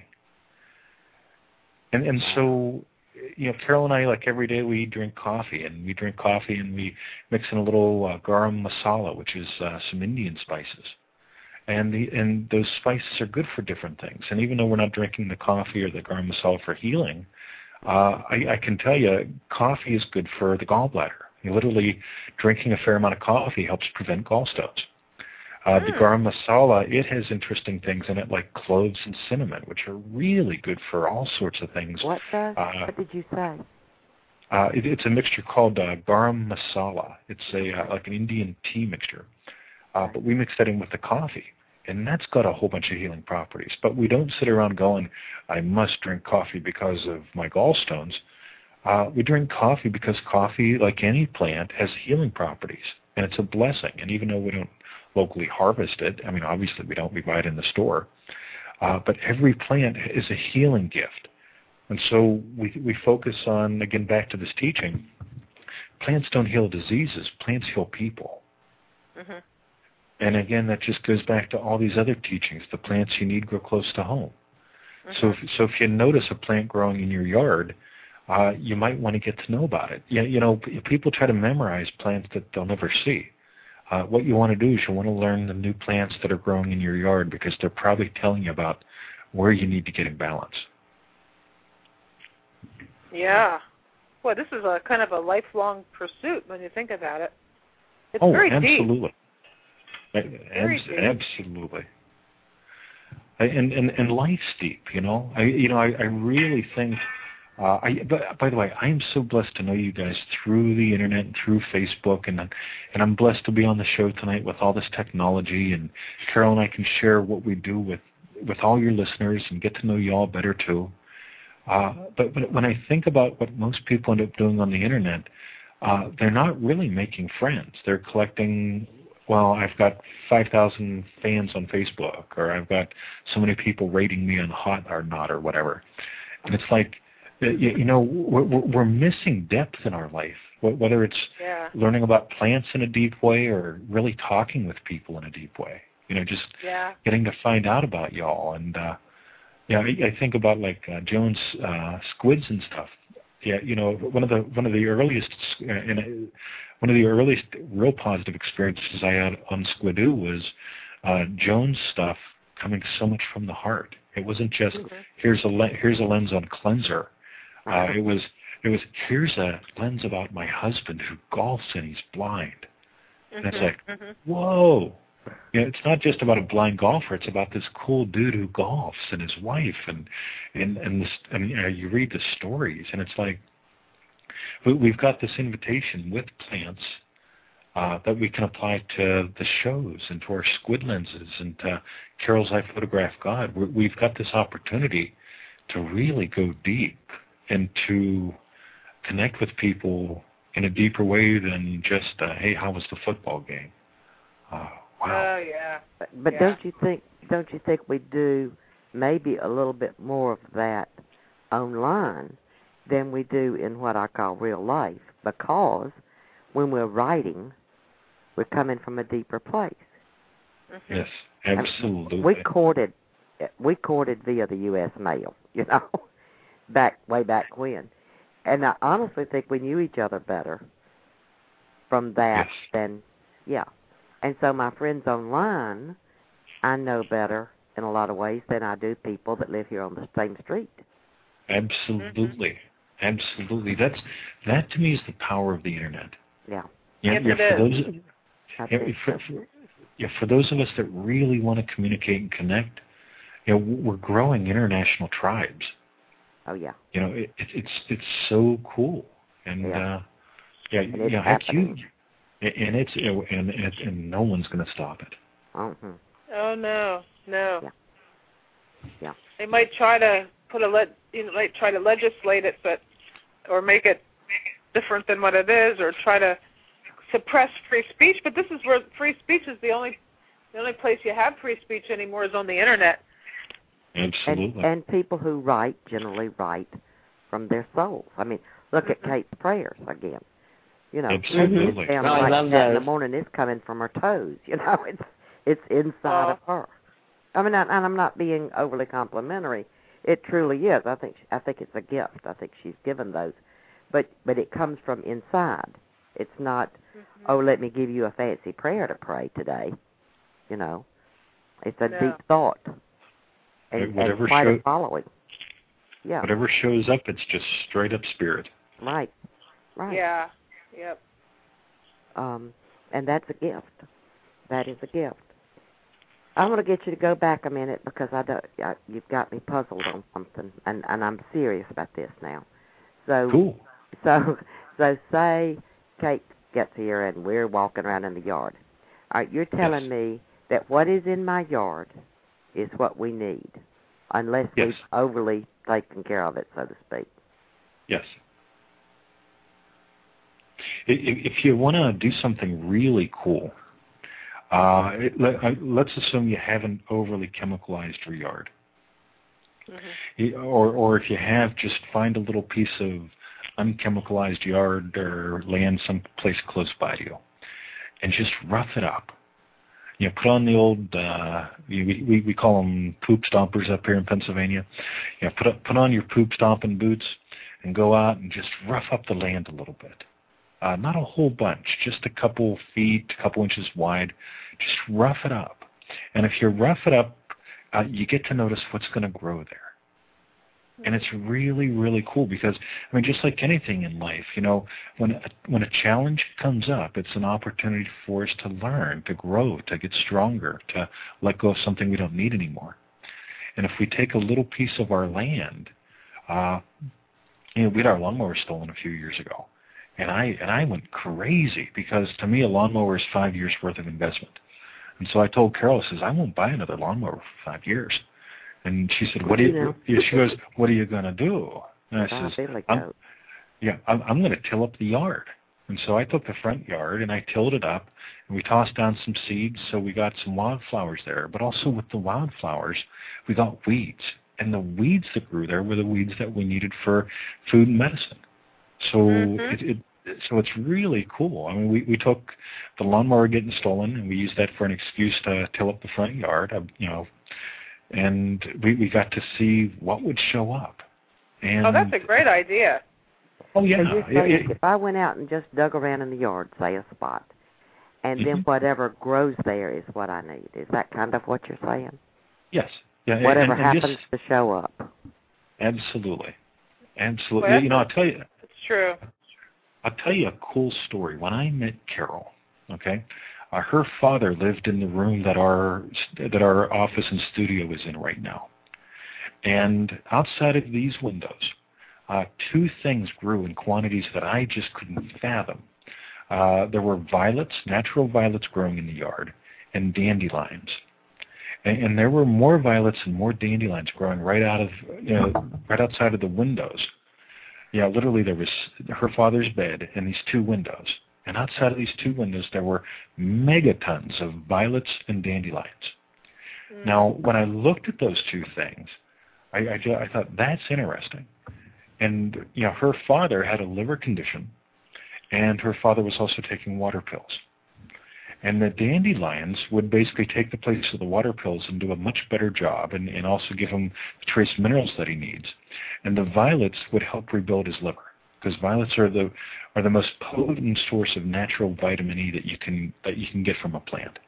And and so... You know, Carol and I, like every day, we drink coffee, and we drink coffee, and we mix in a little uh, garam masala, which is uh, some Indian spices, and the and those spices are good for different things. And even though we're not drinking the coffee or the garam masala for healing, uh, I, I can tell you, coffee is good for the gallbladder. You literally drinking a fair amount of coffee helps prevent gallstones. Uh, the garam masala, it has interesting things in it like cloves and cinnamon, which are really good for all sorts of things. What does? Uh, what did you say? Uh, it, it's a mixture called uh, garam masala. It's a uh, like an Indian tea mixture, uh, but we mix that in with the coffee, and that's got a whole bunch of healing properties. But we don't sit around going, I must drink coffee because of my gallstones. Uh, we drink coffee because coffee, like any plant, has healing properties, and it's a blessing. And even though we don't locally harvest it, I mean, obviously we don't, we buy it in the store, uh, but every plant is a healing gift. And so we we focus on, again, back to this teaching, plants don't heal diseases, plants heal people. Mm-hmm. And again, that just goes back to all these other teachings. The plants you need grow close to home. Mm-hmm. So, if, so if you notice a plant growing in your yard, uh, you might want to get to know about it. You, you know, people try to memorize plants that they'll never see. Uh, what you want to do is you want to learn the new plants that are growing in your yard because they're probably telling you about where you need to get in balance. Yeah. Boy, this is a kind of a lifelong pursuit when you think about it. It's oh, very absolutely. deep. Very Abs- deep. Absolutely. And, and and life's deep, you know. I you know I, I really think. Uh, I but, by the way, I am so blessed to know you guys through the internet and through Facebook, and and I'm blessed to be on the show tonight with all this technology. And Carol and I can share what we do with with all your listeners and get to know you all better too. Uh, but, but when I think about what most people end up doing on the internet, uh, they're not really making friends. They're collecting, well, I've got five thousand fans on Facebook, or I've got so many people rating me on Hot or Not or whatever. And it's like, you, you know, we're, we're missing depth in our life, whether it's yeah. learning about plants in a deep way or really talking with people in a deep way. You know, just yeah. getting to find out about y'all. And, uh, Yeah, I, I think about like uh, Jones uh, squids and stuff. Yeah, you know, one of the one of the earliest uh, in a, one of the earliest real positive experiences I had on Squidoo was uh, Jones stuff coming so much from the heart. It wasn't just mm-hmm. here's a le- here's a lens on cleanser. Uh, it was it was here's a lens about my husband who golfs and he's blind. And it's like, mm-hmm. whoa. You know, it's not just about a blind golfer. It's about this cool dude who golfs and his wife, and and and, this, and you know, you read the stories, and it's like we've got this invitation with plants uh, that we can apply to the shows and to our squid lenses and to Carol's I Photograph God. We're, we've got this opportunity to really go deep and to connect with people in a deeper way than just, uh, hey, how was the football game? Uh, wow. Oh, yeah. But, but yeah. don't you think? Don't you think we do maybe a little bit more of that online than we do in what I call real life? Because when we're writing, we're coming from a deeper place. Mm-hmm. Yes, absolutely. We courted, we courted via the U S mail, you know, back way back when. And I honestly think we knew each other better from that yes. than, yeah. And so my friends online, I know better in a lot of ways than I do people that live here on the same street. Absolutely. Mm-hmm. Absolutely. That's that to me is the power of the internet. Yeah. Yeah, yes, yeah, it for is. those, yeah, for, for, yeah, for those of us that really want to communicate and connect, you know, we're growing international tribes. Oh yeah. You know, it, it, it's it's so cool, and yeah, uh, yeah, and it's yeah, heck, you, and it's and and, and no one's going to stop it. Mm-hmm. Oh no, no. Yeah. Yeah. They might try to put a le- you know, like try to legislate it, but or make it different than what it is, or try to suppress free speech. But this is where free speech is the only the only place you have free speech anymore is on the internet. Absolutely. And, and people who write generally write from their souls. I mean, look at Kate's prayers again. You know, absolutely. It's down oh, like I love that those. in the morning. It's coming from her toes. You know, it's it's inside oh. of her. I mean, and I'm not being overly complimentary. It truly is. I think I think it's a gift. I think she's given those, but but it comes from inside. It's not, mm-hmm. oh, let me give you a fancy prayer to pray today. You know, it's a no. deep thought. And, whatever and quite show, a following. Yeah. Whatever shows up, it's just straight up spirit. Right. Right. Yeah. Yep. Um, and that's a gift. That is a gift. I want to get you to go back a minute because I don't. I, you've got me puzzled on something, and, and I'm serious about this now. So. Cool. So so say Kate gets here and we're walking around in the yard. All right, you're telling yes. me that what is in my yard is what we need, unless yes. we've overly taken care of it, so to speak. Yes. If, if you want to do something really cool, uh, it, let, uh, let's assume you haven't overly chemicalized your yard. Mm-hmm. Or, or if you have, just find a little piece of unchemicalized yard or land someplace close by you, and just rough it up. You know, put on the old, uh, we, we we call them poop stompers up here in Pennsylvania. You know, put up, put on your poop stomping boots and go out and just rough up the land a little bit. Uh, not a whole bunch, just a couple feet, a couple inches wide. Just rough it up. And if you rough it up, uh, you get to notice what's going to grow there. And it's really, really cool because, I mean, just like anything in life, you know, when a, when a challenge comes up, it's an opportunity for us to learn, to grow, to get stronger, to let go of something we don't need anymore. And if we take a little piece of our land, uh, you know, we had our lawnmower stolen a few years ago, and I and I went crazy because to me a lawnmower is five years worth of investment. And so I told Carol, I says, I won't buy another lawnmower for five years. And she said, "What do you?" you she goes, "What are you going to do?" And I oh, says, like I'm, "Yeah, I'm, I'm going to till up the yard." And so I took the front yard and I tilled it up, and we tossed down some seeds, so we got some wildflowers there. But also with the wildflowers, we got weeds, and the weeds that grew there were the weeds that we needed for food and medicine. So mm-hmm. it, it so it's really cool. I mean, we we took the lawnmower getting stolen, and we used that for an excuse to till up the front yard. Uh, you know. And we, we got to see what would show up. And oh, that's a great idea. Oh, yeah. So you're saying it, if I went out and just dug around in the yard, say a spot, and mm-hmm. then whatever grows there is what I need. Is that kind of what you're saying? Yes. Yeah. Whatever and, and happens just, to show up. Absolutely. Absolutely. Well, you know, I'll tell you. It's true. I'll tell you a cool story. When I met Carol, okay, uh, her father lived in the room that our that our office and studio is in right now. And outside of these windows, uh, two things grew in quantities that I just couldn't fathom. Uh, there were violets, natural violets growing in the yard, and dandelions. And, and there were more violets and more dandelions growing right out of, you know, right outside of the windows. Yeah, literally there was her father's bed and these two windows. And outside of these two windows, there were megatons of violets and dandelions. Mm. Now, when I looked at those two things, I, I, I thought, that's interesting. And, you know, her father had a liver condition, and her father was also taking water pills. And the dandelions would basically take the place of the water pills and do a much better job, and, and also give him the trace minerals that he needs. And the violets would help rebuild his liver, because violets are the are the most potent source of natural vitamin E that you can that you can get from a plant.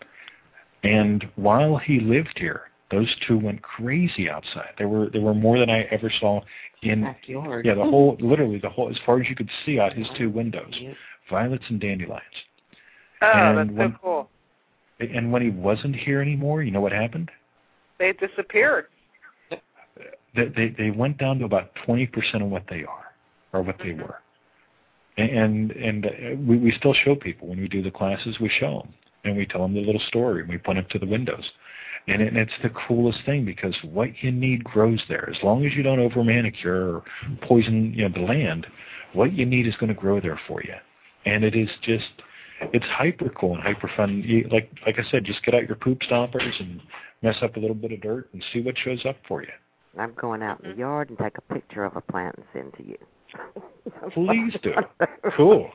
And while he lived here, those two went crazy outside. There were there were more than I ever saw in backyard. Yeah, the whole literally the whole as far as you could see out his two windows, violets and dandelions. Oh, and that's when, so cool. And when he wasn't here anymore, you know what happened? They disappeared. They they, they went down to about twenty percent of what they are, or what they were. And and uh, we we still show people when we do the classes. We show them and we tell them the little story and we point up to the windows. And, it, and it's the coolest thing, because what you need grows there. As long as you don't over manicure or poison, you know, the land, what you need is going to grow there for you. And it is just, it's hyper cool and hyper fun. You, like like I said, just get out your poop stompers and mess up a little bit of dirt and see what shows up for you. I'm going out in the yard and take a picture of a plant and send to you. Please do. Cool.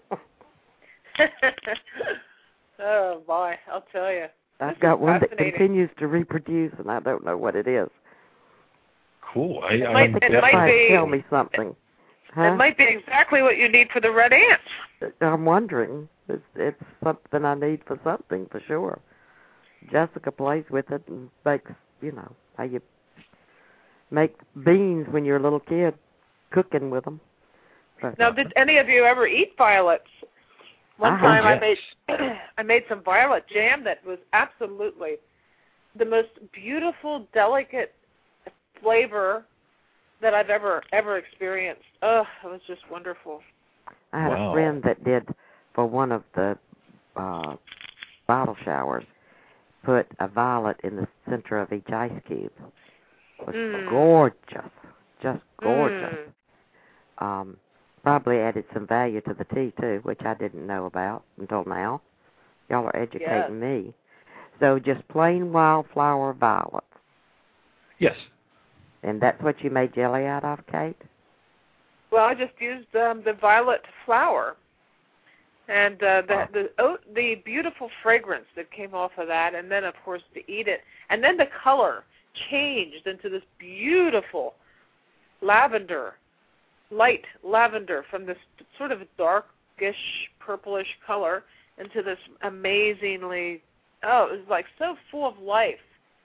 Oh boy, I'll tell you. I've got one that continues to reproduce, and I don't know what it is. Cool. I, it I might, it might be, tell me something. Huh? It might be exactly what you need for the red ants. I'm wondering. It's, it's something I need for something, for sure. Jessica plays with it and makes, you know, how you make beans when you're a little kid, cooking with them. But, now, did any of you ever eat violets? One I time have, I made I made some violet jam that was absolutely the most beautiful, delicate flavor that I've ever ever experienced. Oh, it was just wonderful. I had wow. a friend that did, for one of the uh, bottle showers, put a violet in the center of each ice cube. It was mm. gorgeous, just gorgeous. Mm. Um, probably added some value to the tea, too, which I didn't know about until now. Y'all are educating yes. me. So just plain wildflower violets. Yes. And that's what you made jelly out of, Kate? Well, I just used um, the violet flower. And uh, the, the oh, the beautiful fragrance that came off of that, and then, of course, to eat it. And then the color changed into this beautiful lavender, light lavender, from this sort of darkish, purplish color into this amazingly, oh, it was like so full of life.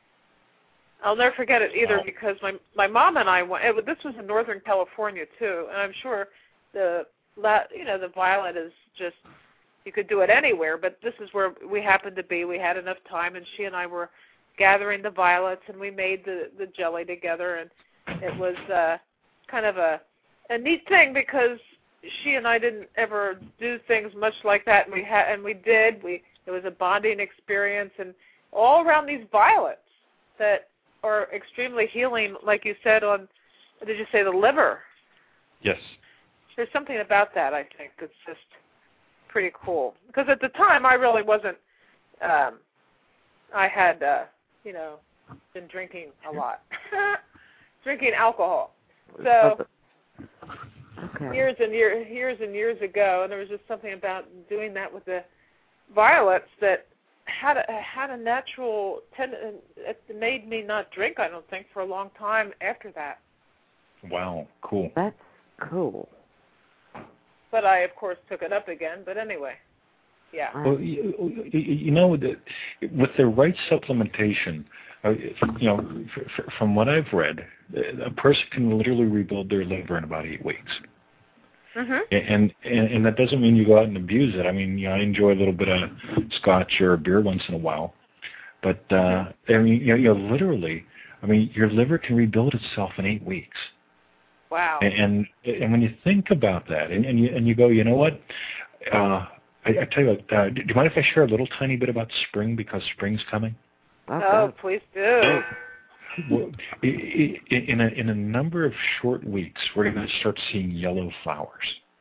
I'll never forget it either, because my my mom and I went. It, this was in Northern California too, and I'm sure the you know the violet is just, you could do it anywhere, but this is where we happened to be. We had enough time, and she and I were gathering the violets, and we made the the jelly together, and it was uh, kind of a a neat thing, because she and I didn't ever do things much like that, and we had and we did. We it was a bonding experience, and all around these violets that are extremely healing, like you said on, did you say the liver? Yes. There's something about that, I think, that's just pretty cool. Because at the time, I really wasn't, um, I had, uh, you know, been drinking a lot. Drinking alcohol. So, okay. years and years, years and years ago, and there was just something about doing that with the violets that had a, had a natural tendency. It made me not drink, I don't think, for a long time after that. Wow, cool. That's cool. But I, of course, took it up again. But anyway, yeah. Well, you, you know, with the right supplementation, uh, you know, f- f- from what I've read, a person can literally rebuild their liver in about eight weeks. Mm-hmm. And, and and that doesn't mean you go out and abuse it. I mean, you know, I enjoy a little bit of scotch or beer once in a while, but uh, I mean, you know, you know, literally, I mean, your liver can rebuild itself in eight weeks. Wow. And and, and when you think about that, and, and you and you go, you know what? Uh, I, I tell you what. Uh, do you mind if I share a little tiny bit about spring, because spring's coming? Okay. Oh, please do. Well, in a in a number of short weeks, we're going to start seeing yellow flowers.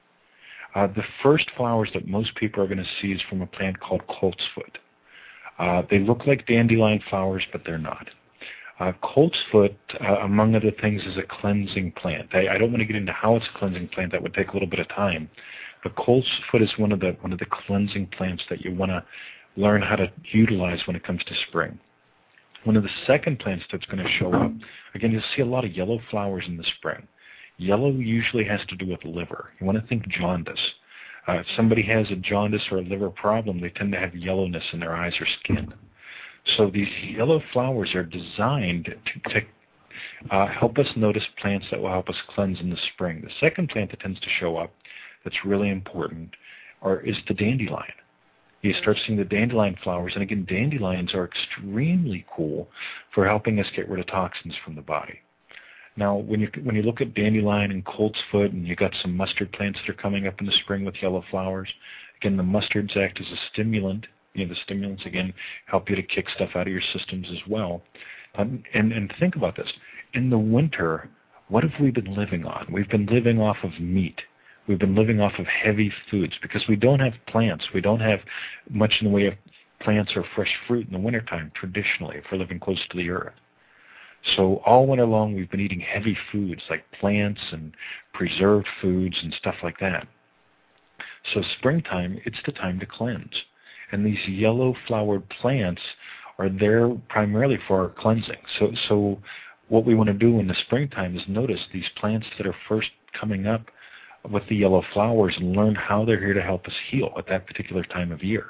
Uh, the first flowers that most people are going to see is from a plant called coltsfoot. Uh, they look like dandelion flowers, but they're not. Uh, coltsfoot, uh, among other things, is a cleansing plant. I, I don't want to get into how it's a cleansing plant. That would take a little bit of time. But coltsfoot is one of the one of the cleansing plants that you want to learn how to utilize when it comes to spring. One of the second plants that's going to show up, again, you'll see a lot of yellow flowers in the spring. Yellow usually has to do with liver. You want to think jaundice. Uh, if somebody has a jaundice or a liver problem, they tend to have yellowness in their eyes or skin. So these yellow flowers are designed to, to uh, help us notice plants that will help us cleanse in the spring. The second plant that tends to show up that's really important are, is the dandelion. You start seeing the dandelion flowers, and again, dandelions are extremely cool for helping us get rid of toxins from the body. Now, when you when you look at dandelion and coltsfoot, and you got some mustard plants that are coming up in the spring with yellow flowers, again, the mustards act as a stimulant. You know, the stimulants again help you to kick stuff out of your systems as well. Um, and and think about this: in the winter, what have we been living on? We've been living off of meat. We've been living off of heavy foods because we don't have plants. We don't have much in the way of plants or fresh fruit in the wintertime traditionally if we're living close to the earth. So all winter long we've been eating heavy foods like plants and preserved foods and stuff like that. So springtime, it's the time to cleanse. And these yellow flowered plants are there primarily for our cleansing. So, so what we want to do in the springtime is notice these plants that are first coming up with the yellow flowers and learn how they're here to help us heal at that particular time of year.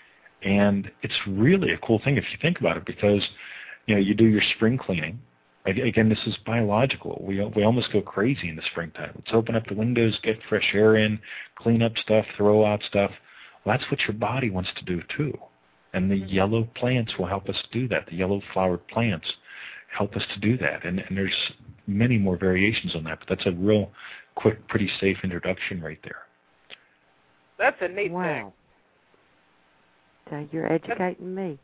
And it's really a cool thing if you think about it, because you know you do your spring cleaning. Again, this is biological. We we almost go crazy in the springtime. Let's open up the windows, get fresh air in, clean up stuff, throw out stuff. Well, that's what your body wants to do too. And the yellow plants will help us do that. The yellow flowered plants help us to do that. And, and there's many more variations on that, but that's a real quick, pretty safe introduction right there. That's a neat wow. thing. So you're educating me.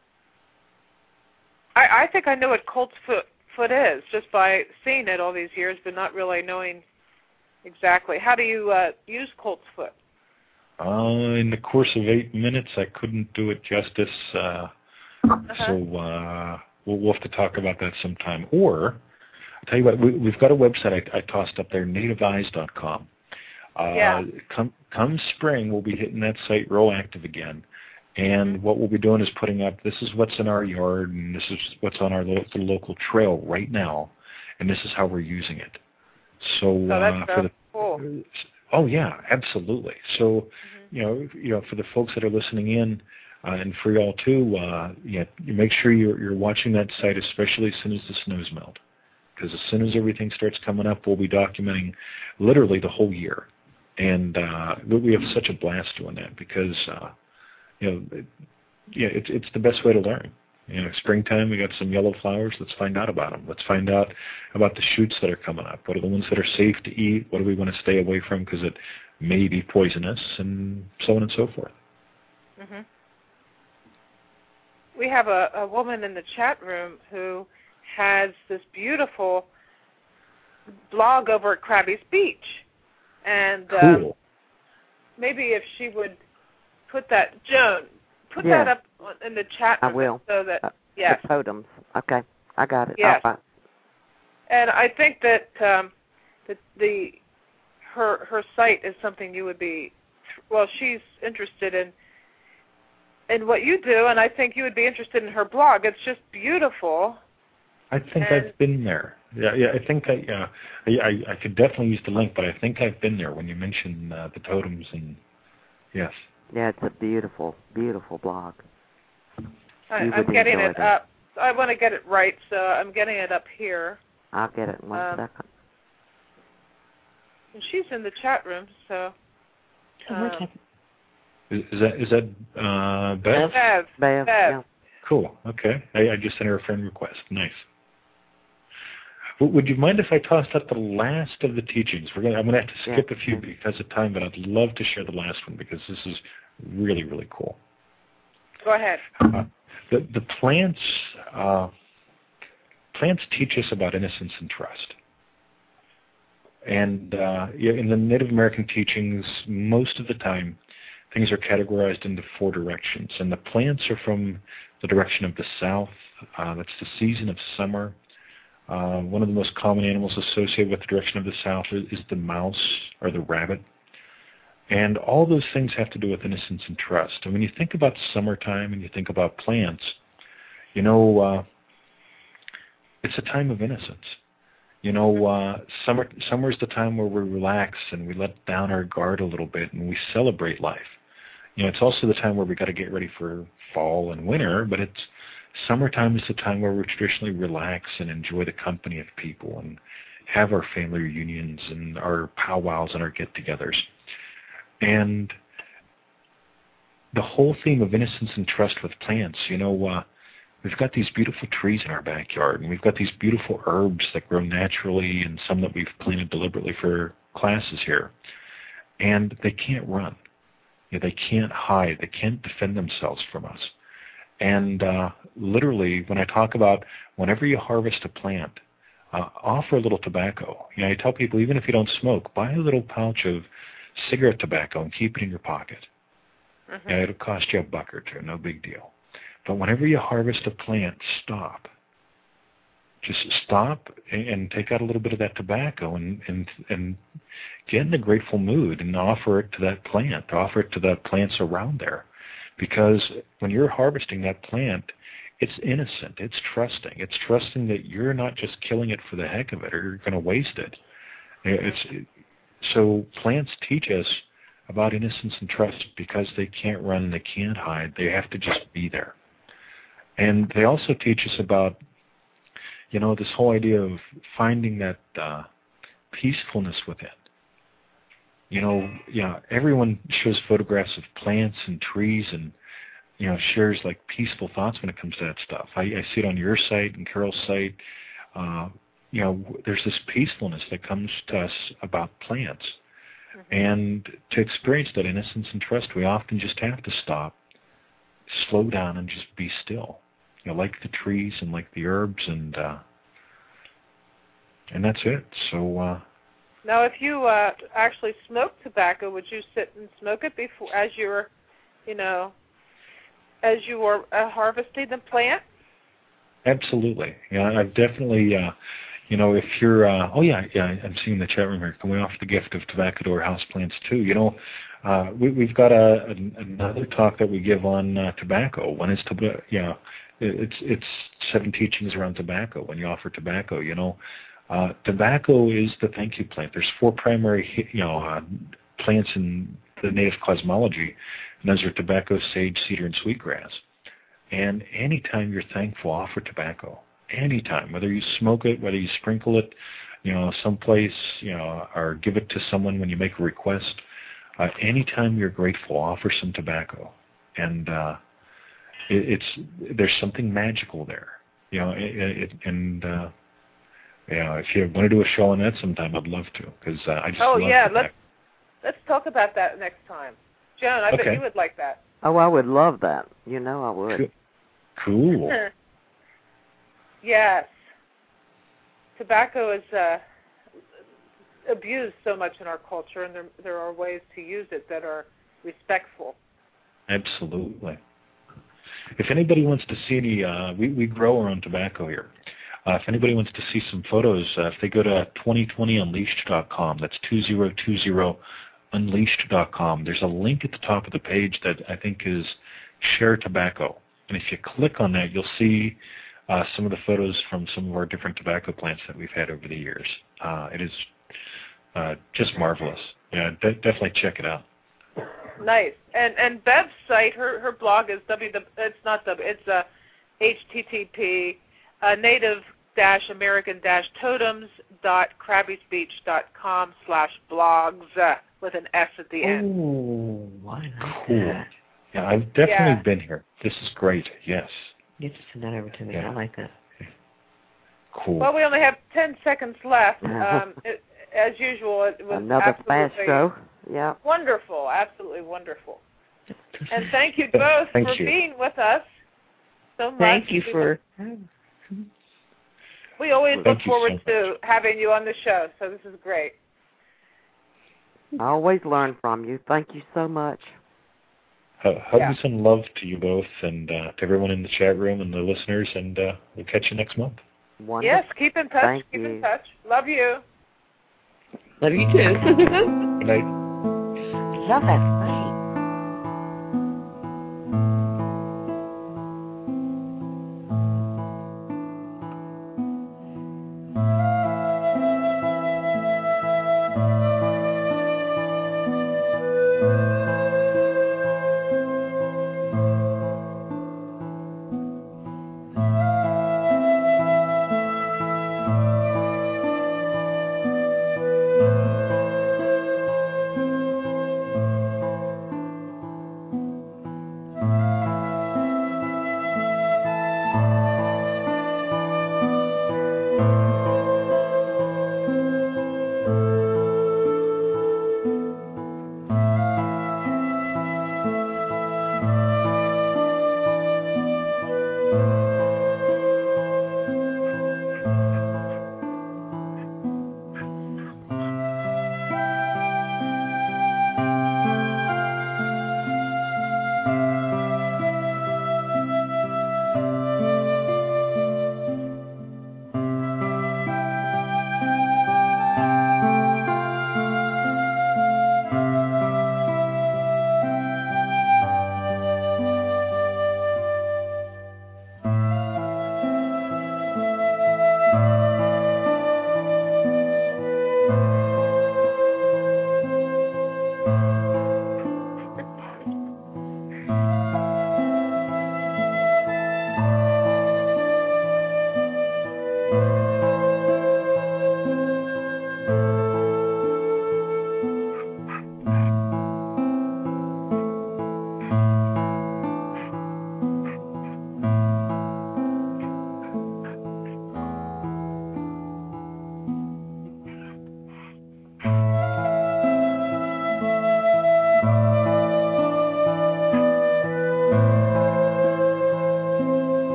I, I think I know what coltsfoot foot is just by seeing it all these years, but not really knowing exactly. How do you uh, use coltsfoot? Uh, in the course of eight minutes, I couldn't do it justice. Uh, uh-huh. So uh, we'll, we'll have to talk about that sometime. Or, I'll tell you what, we, we've got a website I, I tossed up there, native eyes dot com. Uh, yeah. Come, come spring, we'll be hitting that site real active again. And what we'll be doing is putting up, this is what's in our yard, and this is what's on our local, local trail right now, and this is how we're using it. So, so that's uh, for the, cool. Oh yeah, absolutely. So, mm-hmm. you know, you know, for the folks that are listening in, uh, and for y'all too, uh, yeah, you make sure you're you're watching that site, especially as soon as the snows melt, because as soon as everything starts coming up, we'll be documenting literally the whole year, and uh, we have such a blast doing that because, uh, you know, it, yeah, it's it's the best way to learn. You know, springtime, we got some yellow flowers. Let's find out about them. Let's find out about the shoots that are coming up. What are the ones that are safe to eat? What do we want to stay away from because it may be poisonous, and so on and so forth. Mm-hmm. We have a, a woman in the chat room who has this beautiful blog over at Krabby's Beach. And cool. um, maybe if she would put that, Joan, put yeah. that up in the chat room. I will. So that, uh, yes. The totems. Okay, I got it. Yes. I'll, and I think that um, the, the her her site is something you would be, well, she's interested in in what you do, and I think you would be interested in her blog. It's just beautiful. I think and I've been there. Yeah, yeah. I think I, yeah, I, I, I could definitely use the link, but I think I've been there when you mentioned uh, the totems and yes. Yeah, it's a beautiful, beautiful blog. I, I'm getting it it up I want to get it right, so I'm getting it up here. I'll get it in one um, second. And she's in the chat room, so. Um, is, is that is that uh, Bev? Bev. Bev. Bev. Yeah. Cool. Okay. I, I just sent her a friend request. Nice. W- would you mind if I tossed out the last of the teachings? We're gonna. I'm gonna have to skip Yeah. a few because of time, but I'd love to share the last one because this is really really cool. Go ahead. Uh, the the plants uh, plants teach us about innocence and trust. And uh, yeah, in the Native American teachings, most of the time, things are categorized into four directions. And the plants are from the direction of the south. Uh, that's the season of summer. Uh, one of the most common animals associated with the direction of the south is, is the mouse or the rabbit. And all those things have to do with innocence and trust. And when you think about summertime and you think about plants, you know, uh, it's a time of innocence. You know, uh, summer summer is the time where we relax and we let down our guard a little bit and we celebrate life. You know, it's also the time where we got to get ready for fall and winter, but it's summertime is the time where we traditionally relax and enjoy the company of people and have our family reunions and our powwows and our get-togethers. And the whole theme of innocence and trust with plants, you know, uh, we've got these beautiful trees in our backyard, and we've got these beautiful herbs that grow naturally and some that we've planted deliberately for classes here. And they can't run. You know, they can't hide. They can't defend themselves from us. And uh, literally, when I talk about whenever you harvest a plant, uh, offer a little tobacco. You know, I tell people, even if you don't smoke, buy a little pouch of cigarette tobacco and keep it in your pocket. Mm-hmm. You know, it'll cost you a buck or two, no big deal. But whenever you harvest a plant, stop. Just stop and take out a little bit of that tobacco and, and, and get in a grateful mood and offer it to that plant, offer it to the plants around there. Because when you're harvesting that plant, it's innocent, it's trusting. It's trusting that you're not just killing it for the heck of it or you're going to waste it. It's, so plants teach us about innocence and trust because they can't run and they can't hide. They have to just be there. And they also teach us about, you know, this whole idea of finding that uh, peacefulness within. You know, yeah, everyone shows photographs of plants and trees and, you know, shares like peaceful thoughts when it comes to that stuff. I, I see it on your site and Carol's site. Uh, you know, there's this peacefulness that comes to us about plants. Mm-hmm. And to experience that innocence and trust, we often just have to stop, slow down, and just be still. You know, like the trees and like the herbs, and uh, and that's it. So. Uh, now, if you uh, actually smoke tobacco, would you sit and smoke it before, as you were, you know, as you were uh, harvesting the plant? Absolutely. Yeah, I've definitely. Uh, You know, if you're, uh, oh yeah, yeah, I'm seeing the chat room here. Can we offer the gift of tobacco or house plants too? You know, uh, we, we've got a, a, another talk that we give on uh, tobacco. One is tobacco. Yeah, it's it's seven teachings around tobacco. When you offer tobacco, you know, uh, tobacco is the thank you plant. There's four primary, you know, uh, plants in the native cosmology, and those are tobacco, sage, cedar, and sweetgrass. And anytime you're thankful, offer tobacco. Anytime, whether you smoke it, whether you sprinkle it, you know, someplace, you know, or give it to someone when you make a request. Uh, anytime you're grateful, offer some tobacco, and uh, it, it's there's something magical there, you know. It, it, and uh, you know, if you want to do a show on that sometime, I'd love to, because uh, I just oh love yeah, tobacco. let's let's talk about that next time, Joan. I okay. bet you would like that. Oh, I would love that. You know, I would. Cool. Yes. Tobacco is uh, abused so much in our culture, and there there are ways to use it that are respectful. Absolutely. If anybody wants to see any, uh, we, we grow our own tobacco here. Uh, if anybody wants to see some photos, uh, if they go to twenty twenty unleashed dot com, that's two thousand twenty unleashed dot com, there's a link at the top of the page that I think is Share Tobacco. And if you click on that, you'll see Uh, some of the photos from some of our different tobacco plants that we've had over the years. Uh, it is uh, just marvelous. Yeah, de- definitely check it out. Nice. And and Bev's site, her her blog is w. It's not w. It's uh, H T T P uh, native dash American dash totems dot krabby's beach dot com slash blogs uh, with an S at the end. Oh, I like Cool. that. Yeah, I've definitely Yeah. been here. This is great. Yes. You just send that over to me. Yeah. I like that. Cool. Well, we only have ten seconds left. Um, it, as usual, it was Another fast absolutely show. Yeah. wonderful, absolutely wonderful. And thank you both Thank for you. being with us so much. Thank you for... We always Thank look you forward so to having you on the show, so this is great. I always learn from you. Thank you so much. Uh, hugs Yeah. and love to you both and uh, to everyone in the chat room and the listeners, and uh, we'll catch you next month. Wonderful. Yes, keep in touch. Thank keep you. in touch. Love you. Love you too. Good night. Love that thing.